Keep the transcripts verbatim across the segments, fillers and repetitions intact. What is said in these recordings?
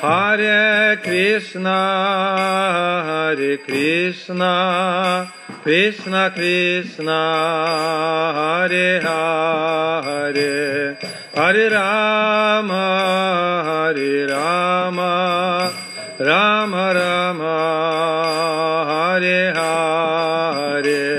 Hare Krishna, Hare Krishna, Krishna Krishna, Hare Hare, Hare Rama, Hare Rama, Rama Rama, Hare Hare.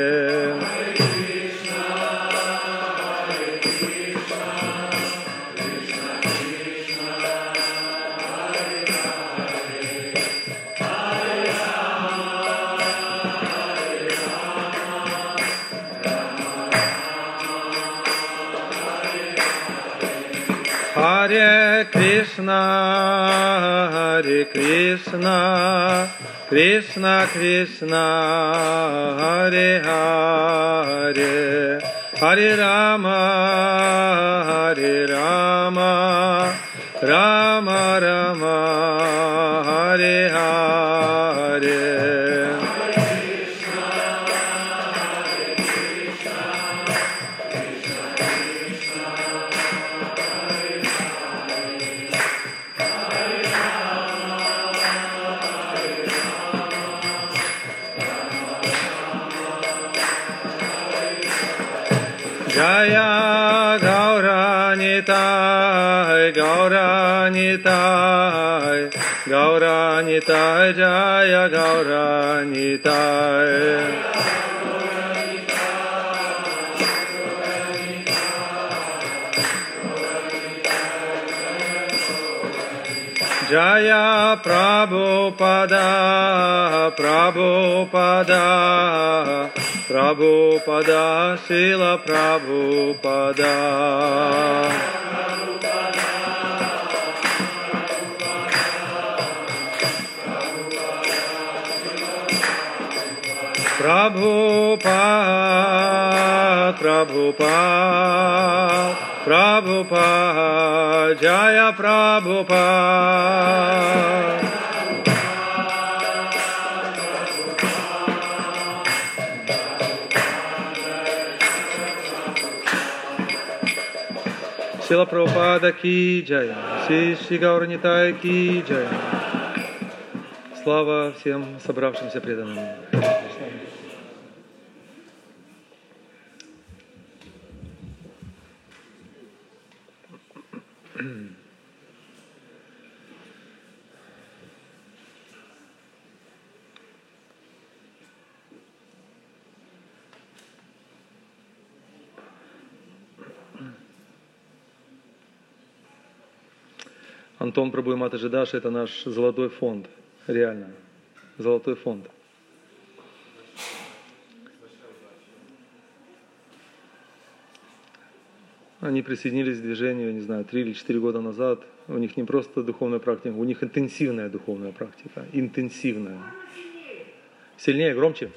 Hare Krishna, Hare Krishna, Krishna Krishna, Hare Hare, Hare Rama, Hare Rama, Rama Rama, Hare Hare. Jaya Gauranitai, Gauranitai, Gauranitai, Jaya Gauranitai. Jaya Prabhupada, Prabhupada, Prabhupada, Srila Prabhupada. Prabhupada, Prabhupada, Prabhupada, Jaya Prabhupada. Шрила Прабхупада ки джай, Шри Шри Гаура Нитай ки джай. Слава всем собравшимся преданным. Антон Прабу и Матаджи Даши — это наш золотой фонд, реально, золотой фонд. Они присоединились к движению, не знаю, три или четыре года назад. У них не просто духовная практика, у них интенсивная духовная практика, интенсивная. Сильнее, громче.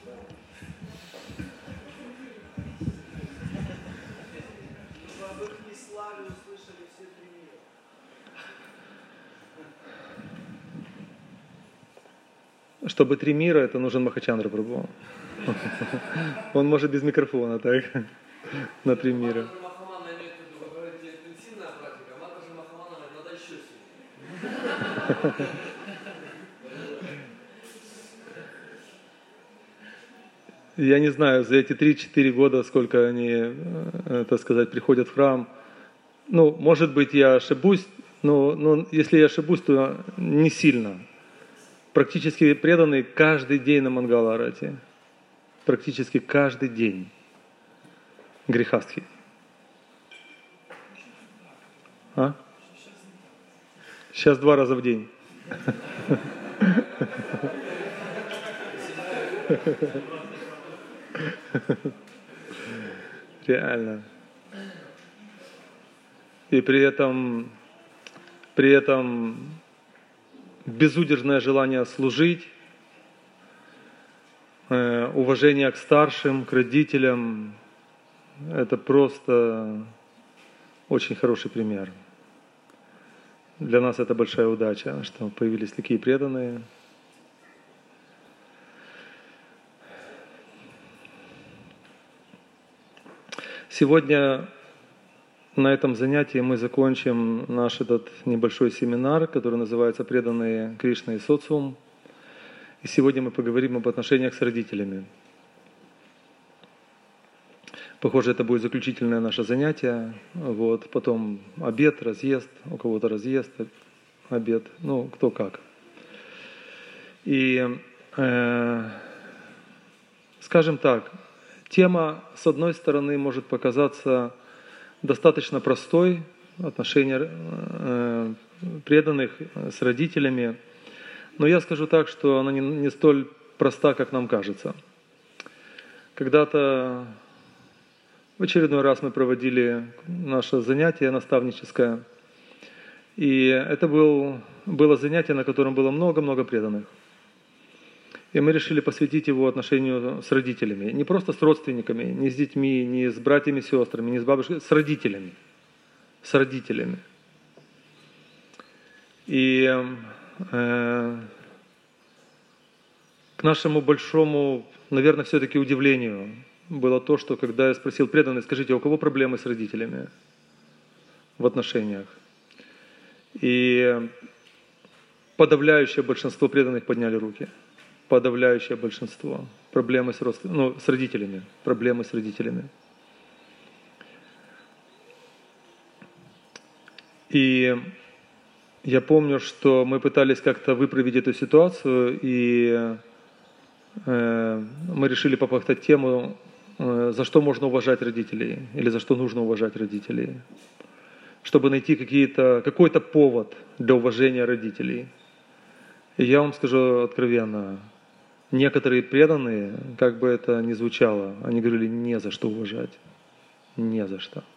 Чтобы три мира, это нужен Махачандра Прабху. Он может без микрофона, так? На три мира. Я не знаю, за эти три-четыре года, сколько они, так сказать, приходят в храм. Ну, может быть, я ошибусь, но, но если я ошибусь, то не сильно. Практически преданные каждый день на Мангаларате. Практически каждый день. Грехастхи. А? Сейчас два раза в день. Реально. И при этом, при этом безудержное желание служить, э, уважение к старшим, к родителям, это просто очень хороший пример. Для нас это большая удача, что появились такие преданные. Сегодня на этом занятии мы закончим наш этот небольшой семинар, который называется «Преданные Кришне и социум». И сегодня мы поговорим об отношениях с родителями. Похоже, это будет заключительное наше занятие. Вот. Потом обед, разъезд, у кого-то разъезд, обед, ну, кто как. И, э, скажем так, тема, с одной стороны, может показаться достаточно простой, отношения э, преданных с родителями, но я скажу так, что она не, не столь проста, как нам кажется. Когда-то в очередной раз мы проводили наше занятие наставническое, и это был, было занятие, на котором было много-много преданных. И мы решили посвятить его отношению с родителями. Не просто с родственниками, не с детьми, не с братьями, сестрами, не с бабушкой, с родителями. С родителями. И э, к нашему большому, наверное, все-таки удивлению было то, что когда я спросил преданных, скажите, у кого проблемы с родителями в отношениях? И подавляющее большинство преданных подняли руки. Подавляющее большинство. Проблемы с, родств... ну, с родителями. Проблемы с родителями. И я помню, что мы пытались как-то выправить эту ситуацию, и э, мы решили попахтать тему, э, за что можно уважать родителей, или за что нужно уважать родителей, чтобы найти какие-то, какой-то повод для уважения родителей. И я вам скажу откровенно, некоторые преданные, как бы это ни звучало, они говорили, не за что уважать. Не за что.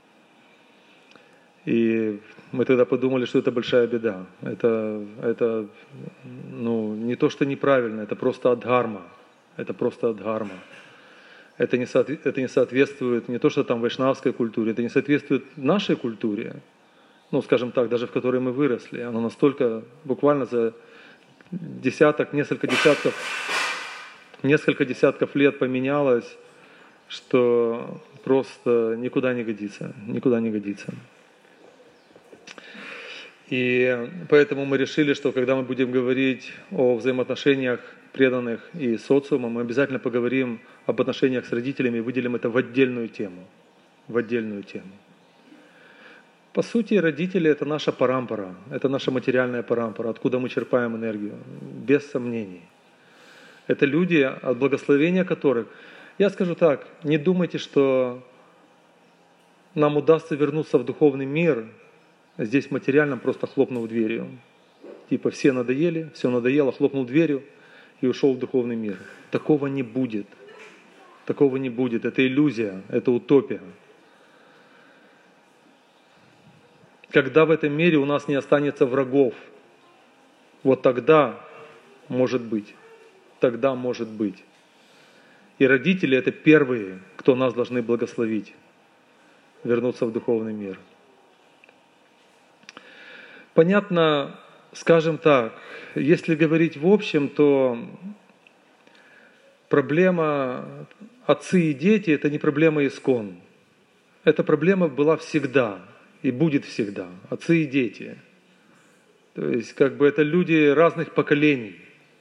И мы тогда подумали, что это большая беда. Это, это ну, не то, что неправильно, это просто адхарма. Это просто адхарма. Это не, соотве- это не соответствует не то, что там вайшнавской культуре, это не соответствует нашей культуре, ну, скажем так, даже в которой мы выросли. Оно настолько буквально за десяток, несколько десятков, несколько десятков лет поменялось, что просто никуда не годится, никуда не годится. И поэтому мы решили, что когда мы будем говорить о взаимоотношениях преданных и социума, мы обязательно поговорим об отношениях с родителями и выделим это в отдельную тему. В отдельную тему. По сути, родители – это наша парампара, это наша материальная парампара, откуда мы черпаем энергию, без сомнений. Это люди, от благословения которых… Я скажу так, не думайте, что нам удастся вернуться в духовный мир, здесь материально просто хлопнув дверью. Типа все надоели, все надоело, хлопнул дверью и ушел в духовный мир. Такого не будет. Такого не будет. Это иллюзия, это утопия. Когда в этом мире у нас не останется врагов, вот тогда может быть. Тогда может быть. И родители – это первые, кто нас должны благословить, вернуться в духовный мир. Понятно, скажем так, если говорить в общем, то проблема отцы и дети – это не проблема искон. Эта проблема была всегда и будет всегда. Отцы и дети. То есть, как бы это люди разных поколений.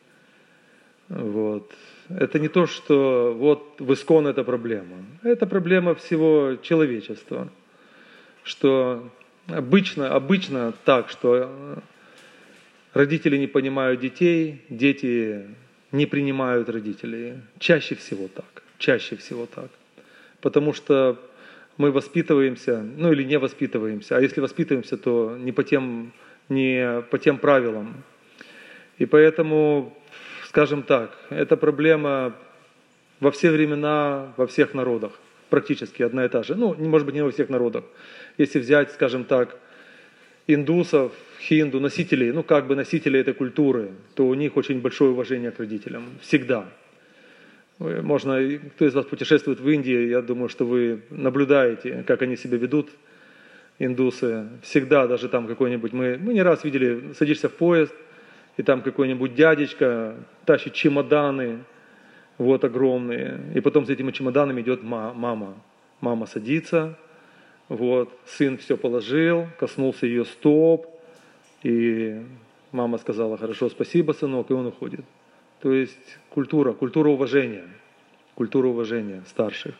Вот. Это не то, что вот в искон это проблема. Это проблема всего человечества. Что обычно, обычно так, что родители не понимают детей, дети не принимают родителей. Чаще всего так. Чаще всего так. Потому что мы воспитываемся, ну или не воспитываемся. А если воспитываемся, то не по тем, не по тем правилам. И поэтому, скажем так, эта проблема во все времена, во всех народах. Практически одна и та же. Ну, может быть, не во всех народах. Если взять, скажем так, индусов, хинду, носителей, ну как бы носителей этой культуры, то у них очень большое уважение к родителям. Всегда. Можно, кто из вас путешествует в Индии, я думаю, что вы наблюдаете, как они себя ведут, индусы. Всегда даже там какой-нибудь, мы, мы не раз видели, садишься в поезд, и там какой-нибудь дядечка тащит чемоданы, вот огромные, и потом с этими чемоданами идет мама. Мама садится, Вот, сын все положил, коснулся ее стоп, и мама сказала: хорошо, спасибо, сынок, и он уходит. То есть культура, культура уважения, культура уважения старших.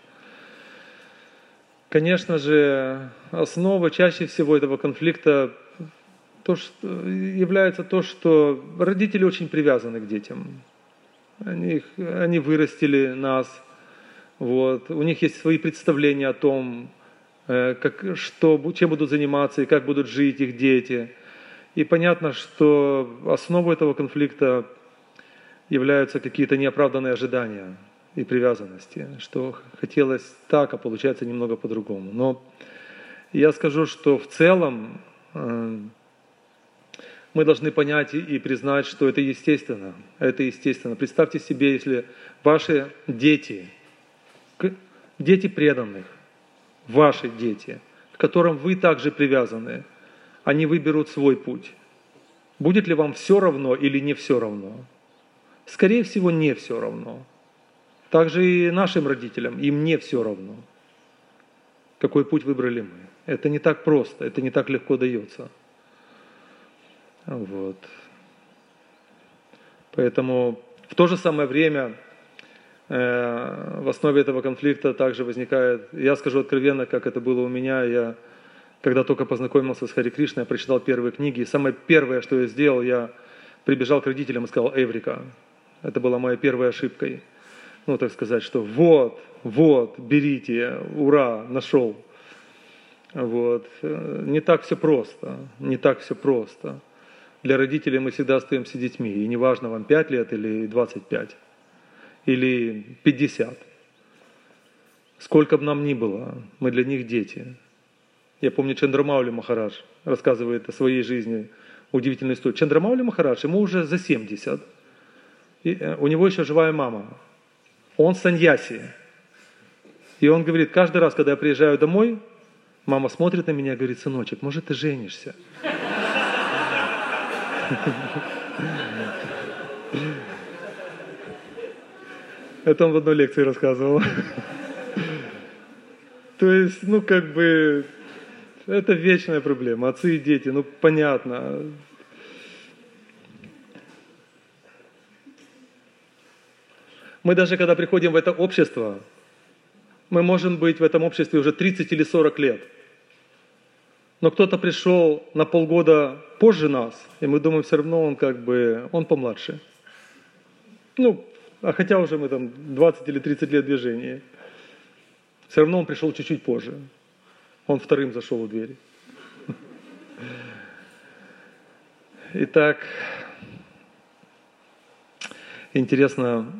Конечно же, основа чаще всего этого конфликта то, что, является то, что родители очень привязаны к детям. Они, они вырастили нас, вот, у них есть свои представления о том, как, что, чем будут заниматься и как будут жить их дети. И понятно, что основой этого конфликта являются какие-то неоправданные ожидания и привязанности, что хотелось так, а получается немного по-другому. Но я скажу, что в целом э, мы должны понять и признать, что это естественно. Это естественно. Представьте себе, если ваши дети, дети преданных, ваши дети, к которым вы также привязаны, они выберут свой путь. Будет ли вам все равно или не все равно? Скорее всего, не все равно. Также и нашим родителям, им не все равно, какой путь выбрали мы. Это не так просто, это не так легко дается. Вот. Поэтому в то же самое время э, в основе этого конфликта также возникает, я скажу откровенно, как это было у меня, я когда только познакомился с Хари Кришной, я прочитал первые книги, и самое первое, что я сделал, я прибежал к родителям и сказал: «Эврика». Это была моя первая ошибкой. Ну, так сказать, что вот, вот, берите, ура, нашел. Вот. Не так все просто, не так все просто. Для родителей мы всегда остаемся детьми, и неважно, вам пять лет или двадцать пять, или пятьдесят. Сколько бы нам ни было, мы для них дети. Я помню, Чандрамаули Махарадж рассказывает о своей жизни удивительную историю. Чандрамаули Махарадж, ему уже за семьдесят, и у него еще живая мама. Он саньяси. И он говорит: каждый раз, когда я приезжаю домой, мама смотрит на меня и говорит: сыночек, может, ты женишься? Это он в одной лекции рассказывал. То есть, ну, как бы, это вечная проблема. Отцы и дети, ну, понятно. Мы даже, когда приходим в это общество, мы можем быть в этом обществе уже тридцать или сорок лет. Но кто-то пришел на полгода позже нас, и мы думаем, все равно он как бы, он помладше. Ну, а хотя уже мы там двадцать или тридцать лет движения, все равно он пришел чуть-чуть позже. Он вторым зашел в дверь. Итак, интересно,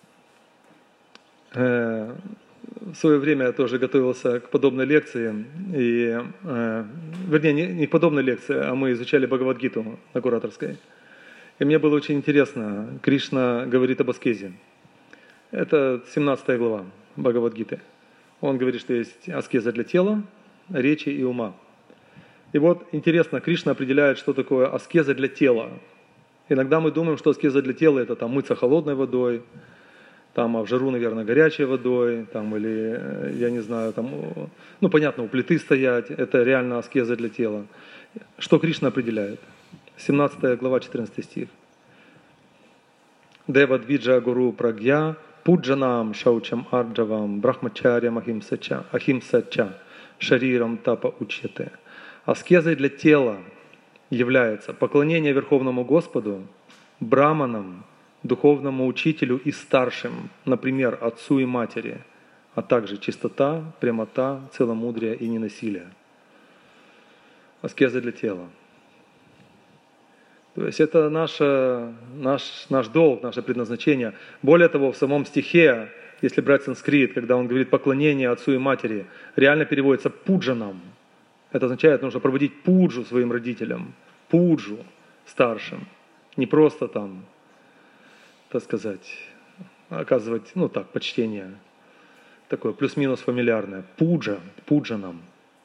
в свое время я тоже готовился к подобной лекции, и, э, вернее, не, не к подобной лекции, а мы изучали Бхагавад-гиту на Кураторской. И мне было очень интересно, Кришна говорит об аскезе. Это семнадцатая глава Бхагавад-гиты. Он говорит, что есть аскеза для тела, речи и ума. И вот интересно, Кришна определяет, что такое аскеза для тела. Иногда мы думаем, что аскеза для тела – это там мыться холодной водой, там, а в жару, наверное, горячей водой, там, или, я не знаю, там, ну, понятно, у плиты стоять, это реально аскеза для тела. Что Кришна определяет? семнадцатая глава, четырнадцатый стих. Дева двиджа гуру прагья, пуджанам шаучам арджавам, брахмачарьям ахимсача, ахимсача, шарирам тапа учьяте. Аскезой для тела является поклонение Верховному Господу, браманам, духовному учителю и старшим, например, отцу и матери, а также чистота, прямота, целомудрие и ненасилие. Аскеза для тела. То есть это наше, наш, наш долг, наше предназначение. Более того, в самом стихе, если брать санскрит, когда он говорит поклонение отцу и матери, реально переводится пуджанам. Это означает, нужно проводить пуджу своим родителям, пуджу старшим. Не просто там, так сказать, оказывать, ну так, почтение, такое плюс-минус фамильярное. Пуджа, пуджанам.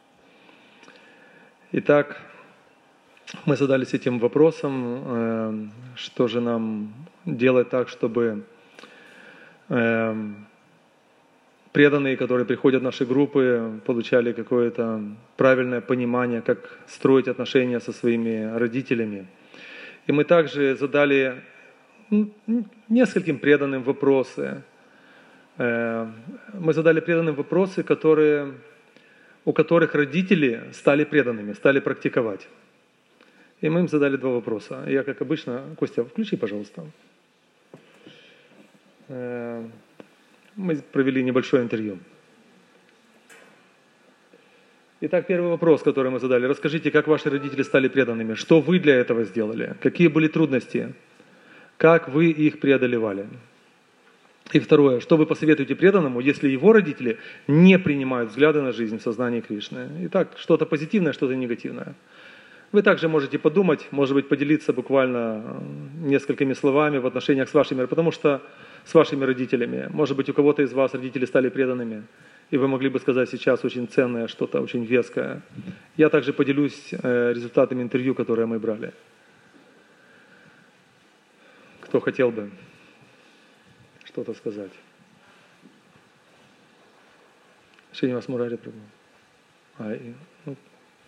Итак, мы задались этим вопросом, что же нам делать так, чтобы преданные, которые приходят в наши группы, получали какое-то правильное понимание, как строить отношения со своими родителями. И мы также задали нескольким преданным вопросы. Мы задали преданным вопросы, которые, у которых родители стали преданными, стали практиковать. И мы им задали два вопроса. Я, как обычно, Костя, включи, пожалуйста. Мы провели небольшое интервью. Итак, первый вопрос, который мы задали. Расскажите, как ваши родители стали преданными? Что вы для этого сделали? Какие были трудности? Как вы их преодолевали? И второе, что вы посоветуете преданному, если его родители не принимают взгляды на жизнь в сознании Кришны? Итак, что-то позитивное, что-то негативное. Вы также можете подумать, может быть, поделиться буквально несколькими словами в отношениях с вашими, потому что с вашими родителями. Может быть, у кого-то из вас родители стали преданными, и вы могли бы сказать сейчас очень ценное, что-то очень веское. Я также поделюсь результатами интервью, которые мы брали. Кто хотел бы что-то сказать? Шинивас Мурари Прабху. А, и, ну.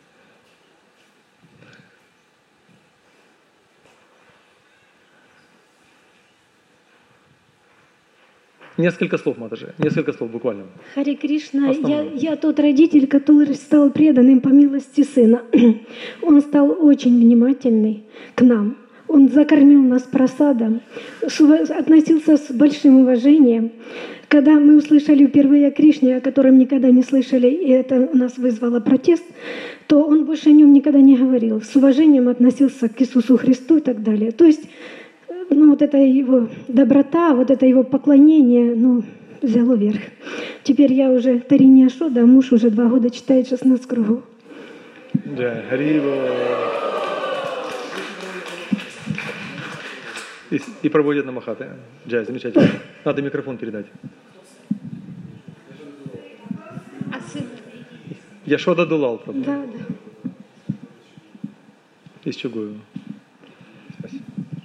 Несколько слов, Матаджи, несколько слов буквально. Харе Кришна, я, я тот родитель, который стал преданным по милости сына. Он стал очень внимательный к нам. Он закормил нас просадом, относился с большим уважением. Когда мы услышали впервые о Кришне, о котором никогда не слышали, и это у нас вызвало протест, то он больше о нем никогда не говорил. С уважением относился к Иисусу Христу и так далее. То есть, ну, вот эта его доброта, вот это его поклонение, ну, взяло верх. Теперь я уже Тарини Ашода, а муж уже два года читает шестнадцать кругов. Да, И, и проводят на Махаты. Джай, замечательно. Надо микрофон передать. А сын? Яшода Дулал. Да, да. Из Чугуева. Спасибо.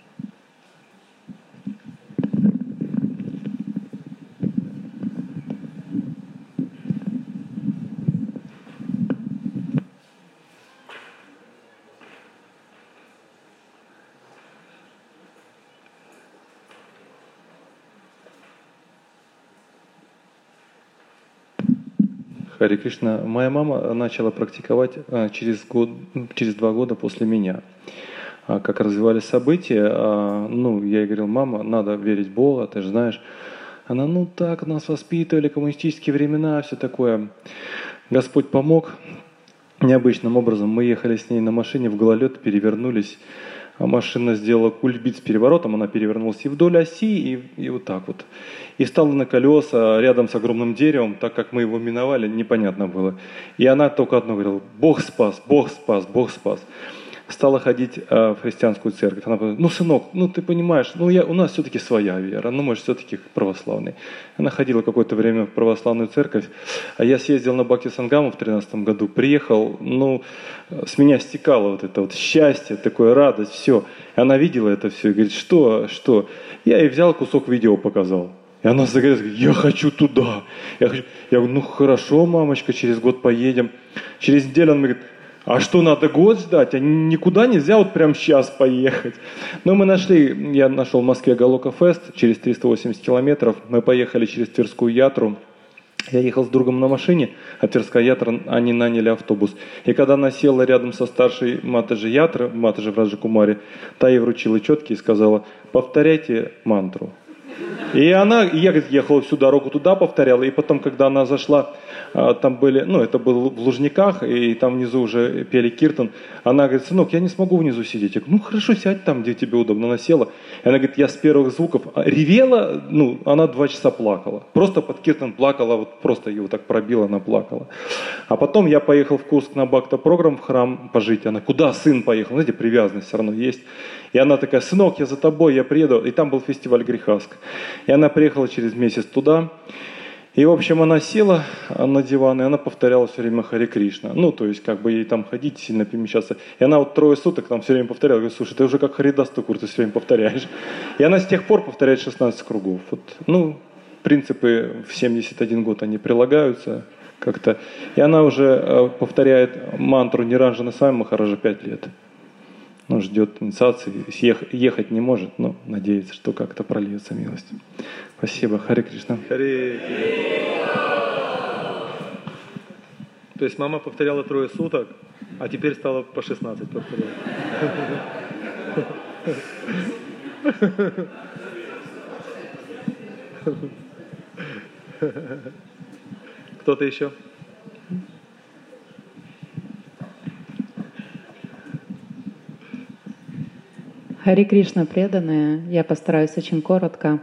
Харе Кришна. Моя мама начала практиковать через, год, через два года после меня. Как развивались события, ну, я ей говорил: мама, надо верить в Бога, ты же знаешь. Она: ну так, нас воспитывали, коммунистические времена, все такое. Господь помог необычным образом. Мы ехали с ней на машине в гололед, перевернулись. Машина сделала кульбит с переворотом, она перевернулась и вдоль оси, и, и вот так вот. И стала на колеса рядом с огромным деревом, так как мы его миновали, непонятно было. И она только одно говорила: Бог спас, Бог спас, Бог спас. Стала ходить э, в христианскую церковь. Она говорит: ну, сынок, ну ты понимаешь, ну я, у нас все-таки своя вера, ну мы же все-таки православные. Она ходила какое-то время в православную церковь, а я съездил на Бхакти Сангаму в тринадцатом году, приехал, ну, с меня стекало вот это вот счастье, такое радость, все. И она видела это все и говорит: что, что? Я ей взял кусок видео, показал. И она загорелась, говорит: я хочу туда. Я, хочу. Я говорю: ну хорошо, мамочка, через год поедем. Через неделю она мне говорит: а что, надо год ждать? А никуда нельзя вот прямо сейчас поехать. Но мы нашли, я нашел в Москве Галока Фест через триста восемьдесят километров. Мы поехали через Тверскую Ятру. Я ехал с другом на машине, а Тверская Ятра, они наняли автобус. И когда она села рядом со старшей Матаджи Ятры, Матаджи Враджа Кумари, та ей вручила четки и сказала: повторяйте мантру. И она, я, говорит, ехала всю дорогу туда, повторяла, и потом, когда она зашла, там были, ну, это было в Лужниках, и там внизу уже пели киртан, она говорит: сынок, я не смогу внизу сидеть. Я говорю: ну, хорошо, сядь там, где тебе удобно. Она села, и она говорит: я с первых звуков ревела, ну, она два часа плакала. Просто под киртан плакала, вот просто ее вот так пробила, она плакала. А потом я поехал в Курск на Бхакта-программ в храм пожить. Она: куда сын поехал? Знаете, привязанность все равно есть. И она такая: сынок, я за тобой, я приеду. И там был фестиваль Грехаск. И она приехала через месяц туда. И, в общем, она села на диван, и она повторяла все время Харе Кришна. Ну, то есть, как бы ей там ходить, сильно перемещаться. И она вот трое суток там все время повторяла. Я говорю: слушай, ты уже как Харидас Такур, ты все время повторяешь. И она с тех пор повторяет шестнадцать кругов. Вот, ну, принципы в семьдесят один год, они прилагаются как-то. И она уже повторяет мантру «Ниранджана Свами Махараджа» пять лет. Ну, ждет инициации, ехать не может, но надеется, что как-то прольется милость. Спасибо. Харе Кришна. Харе То есть мама повторяла трое суток, а теперь стала по шестнадцать повторять. Кто-то еще? Харе Кришна, преданные. Я постараюсь очень коротко.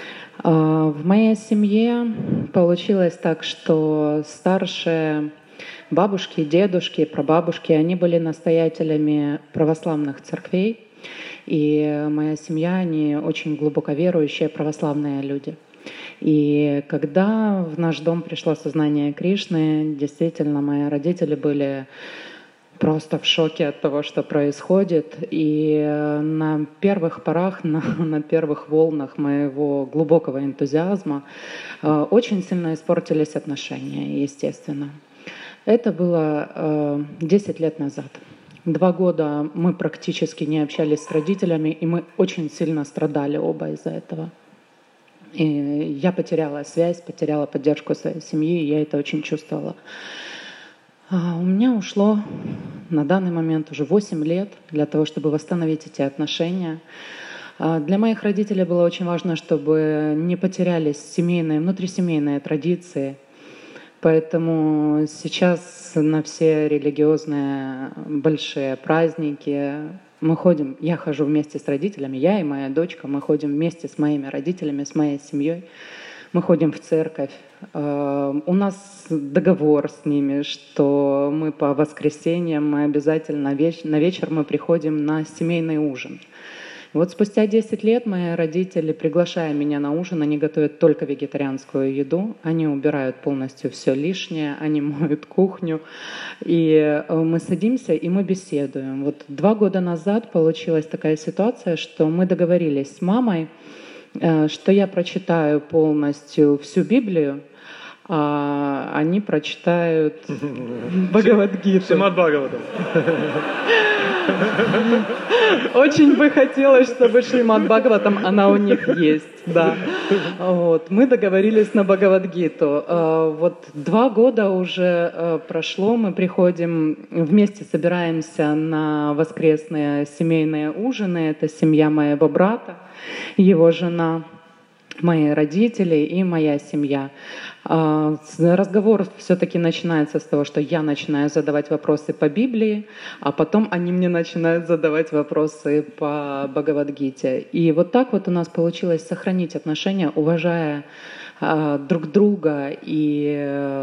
В моей семье получилось так, что старшие бабушки, дедушки, прабабушки, они были настоятелями православных церквей. И моя семья, они очень глубоко верующие православные люди. И когда в наш дом пришло сознание Кришны, действительно, мои родители были просто в шоке от того, что происходит. И на первых порах, на, на первых волнах моего глубокого энтузиазма очень сильно испортились отношения, естественно. Это было десять лет назад. Два года мы практически не общались с родителями, и мы очень сильно страдали оба из-за этого. И я потеряла связь, потеряла поддержку своей семьи, и я это очень чувствовала. А у меня ушло на данный момент уже восемь лет для того, чтобы восстановить эти отношения. Для моих родителей было очень важно, чтобы не потерялись семейные, внутрисемейные традиции. Поэтому сейчас на все религиозные большие праздники мы ходим, я хожу вместе с родителями, я и моя дочка, мы ходим вместе с моими родителями, с моей семьей. Мы ходим в церковь. У нас договор с ними, что мы по воскресеньям, мы обязательно на вечер мы приходим на семейный ужин. Вот спустя десять лет мои родители, приглашая меня на ужин, они готовят только вегетарианскую еду, они убирают полностью все лишнее, они моют кухню, и мы садимся и мы беседуем. Вот два года назад получилась такая ситуация, что мы договорились с мамой, что я прочитаю полностью всю Библию, а они прочитают Бхагавад-гиту. Шримад Бхагаватам. Очень бы хотелось, чтобы Шримад Бхагаватам, она у них есть, да. Вот. Мы договорились на Бхагавад-гиту. Вот два года уже прошло, мы приходим, вместе собираемся на воскресные семейные ужины. Это семья моего брата, его жена, мои родители и моя семья. Разговор все-таки начинается с того, что я начинаю задавать вопросы по Библии, а потом они мне начинают задавать вопросы по Бхагавад-гите. И вот так вот у нас получилось сохранить отношения, уважая друг друга и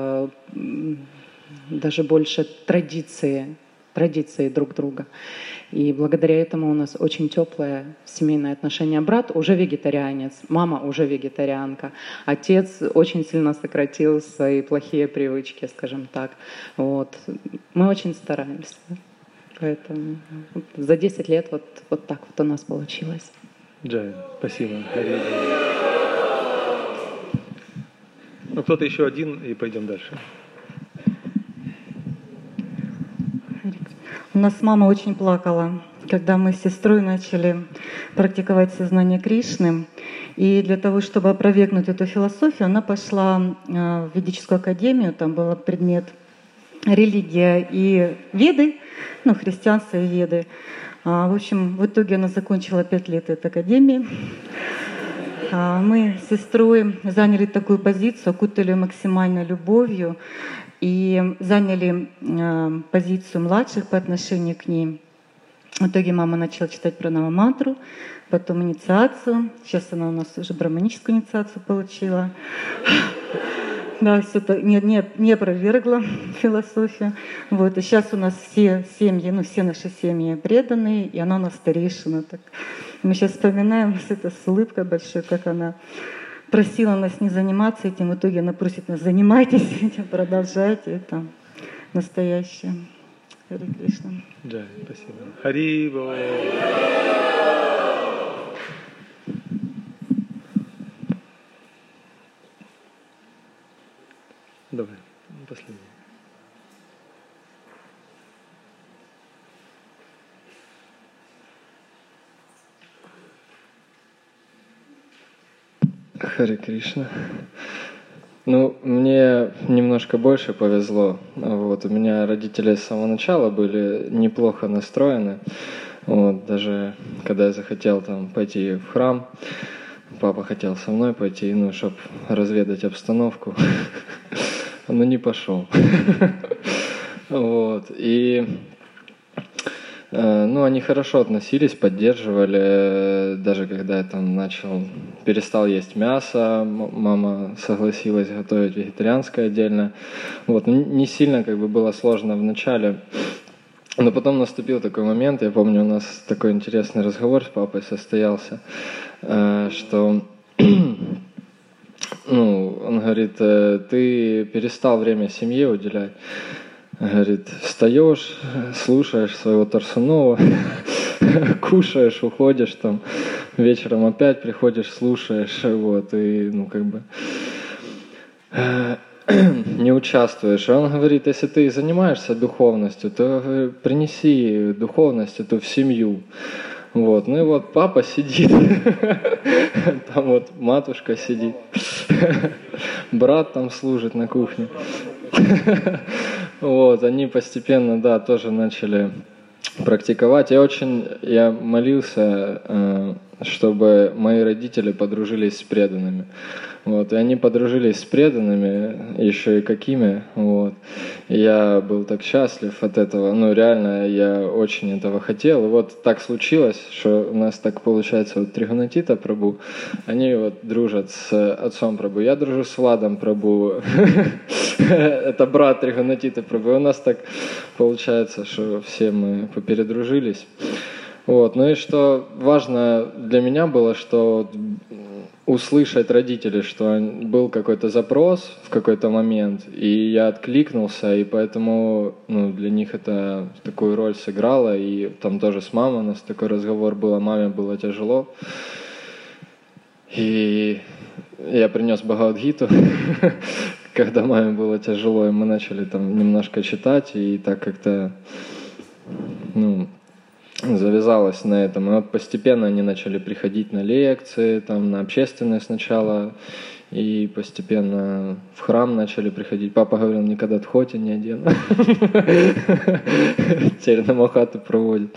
даже больше традиции, традиции друг друга. И благодаря этому у нас очень теплое семейное отношение. Брат уже вегетарианец, мама уже вегетарианка. Отец очень сильно сократил свои плохие привычки, скажем так. Вот. Мы очень стараемся. Поэтому за десять лет вот, вот так вот у нас получилось. Джай, спасибо. Ну, кто-то еще один, и пойдем дальше. У нас мама очень плакала, когда мы с сестрой начали практиковать сознание Кришны. И для того, чтобы опровергнуть эту философию, она пошла в ведическую академию, там был предмет религия и веды, ну, христианство и веды. В общем, в итоге она закончила пять лет этой академии. Мы с сестрой заняли такую позицию, окутали максимальной любовью и заняли э, позицию младших по отношению к ней. В итоге мама начала читать пранава-мантру, потом инициацию. Сейчас она у нас уже браманическую инициацию получила. Да, все это не, не, не опровергла философию. Вот. И сейчас у нас все семьи, ну все наши семьи преданные, и она у нас старейшина. Так. Мы сейчас вспоминаем с этой с улыбкой большой, как она просила нас не заниматься этим, в итоге она просит нас: занимайтесь этим, продолжайте, это настоящее. Харе Кришна. Да, спасибо. Хари-бо. Харе Кришна. Ну, мне немножко больше повезло. Вот, у меня родители с самого начала были неплохо настроены. Вот, даже когда я захотел там пойти в храм, папа хотел со мной пойти, ну, чтобы разведать обстановку, но не пошел. Вот, и ну, они хорошо относились, поддерживали, даже когда я там начал, перестал есть мясо, мама согласилась готовить вегетарианское отдельно. Вот, не сильно как бы было сложно в начале, но потом наступил такой момент, я помню, у нас такой интересный разговор с папой состоялся, что, ну, он говорит, ты перестал время семье уделять. Говорит, встаешь, слушаешь своего Торсунова, кушаешь, уходишь там, вечером опять приходишь, слушаешь, вот, и, ну, как бы не участвуешь. И он говорит, если ты занимаешься духовностью, то принеси духовность эту в семью. Вот, ну и вот папа сидит, там вот матушка сидит, брат там служит на кухне. Вот, они постепенно, да, тоже начали практиковать. Я очень, я молился, чтобы мои родители подружились с преданными. Вот, и они подружились с преданными, еще и какими, вот. И я был так счастлив от этого, ну, реально, я очень этого хотел. И вот так случилось, что у нас так получается, вот Тригунатита Прабху, они вот дружат с отцом Прабху. Я дружу с Владом Прабху, это брат Тригунатита Прабху. У нас так получается, что все мы попередружились. Вот, ну и что важно для меня было, что услышать родителей, что был какой-то запрос в какой-то момент, и я откликнулся, и поэтому, ну, для них это такую роль сыграло, и там тоже с мамой у нас такой разговор был, а маме было тяжело. И я принес Бхагавад-гиту, когда маме было тяжело, и мы начали там немножко читать, и так как-то, ну, завязалось на этом. И вот постепенно они начали приходить на лекции, там, на общественные сначала, и постепенно в храм начали приходить. Папа говорил, никогда тхоти не одену. Теперь на Махату проводит.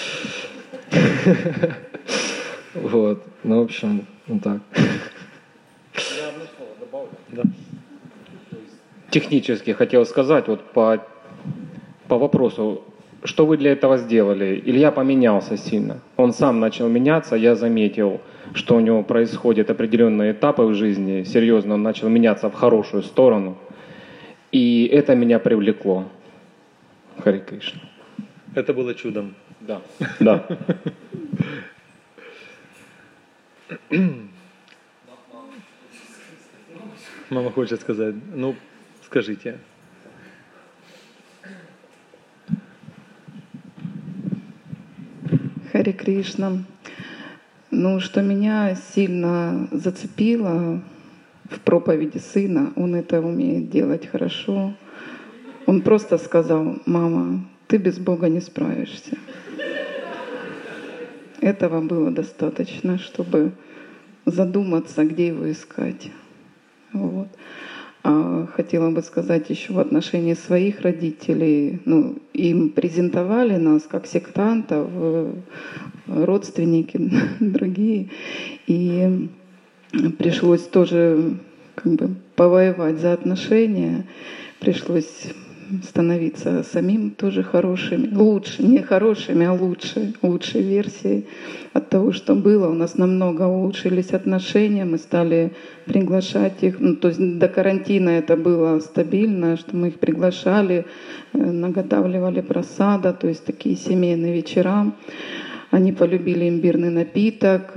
Вот. Ну, в общем, вот так. Я одно слово добавлю. Да. Технически хотел сказать, вот по, по вопросу, что вы для этого сделали? Илья поменялся сильно. Он сам начал меняться, я заметил, что у него происходят определенные этапы в жизни. Серьезно, он начал меняться в хорошую сторону. И это меня привлекло. Харе Кришна. Это было чудом. Да. Да. Мама хочет сказать. Ну, скажите. Харе Кришна. Ну, что меня сильно зацепило в проповеди сына, он это умеет делать хорошо. Он просто сказал: мама, ты без Бога не справишься. Этого было достаточно, чтобы задуматься, где его искать. Вот. А хотела бы сказать еще в отношении своих родителей. Ну, им презентовали нас как сектантов, родственники другие. И пришлось тоже как бы повоевать за отношения. Пришлось становиться самим тоже хорошими, лучше, не хорошими, а лучше, лучшей версией от того, что было. У нас намного улучшились отношения, мы стали приглашать их, ну, то есть до карантина это было стабильно, что мы их приглашали, наготавливали просада, то есть такие семейные вечера. Они полюбили имбирный напиток,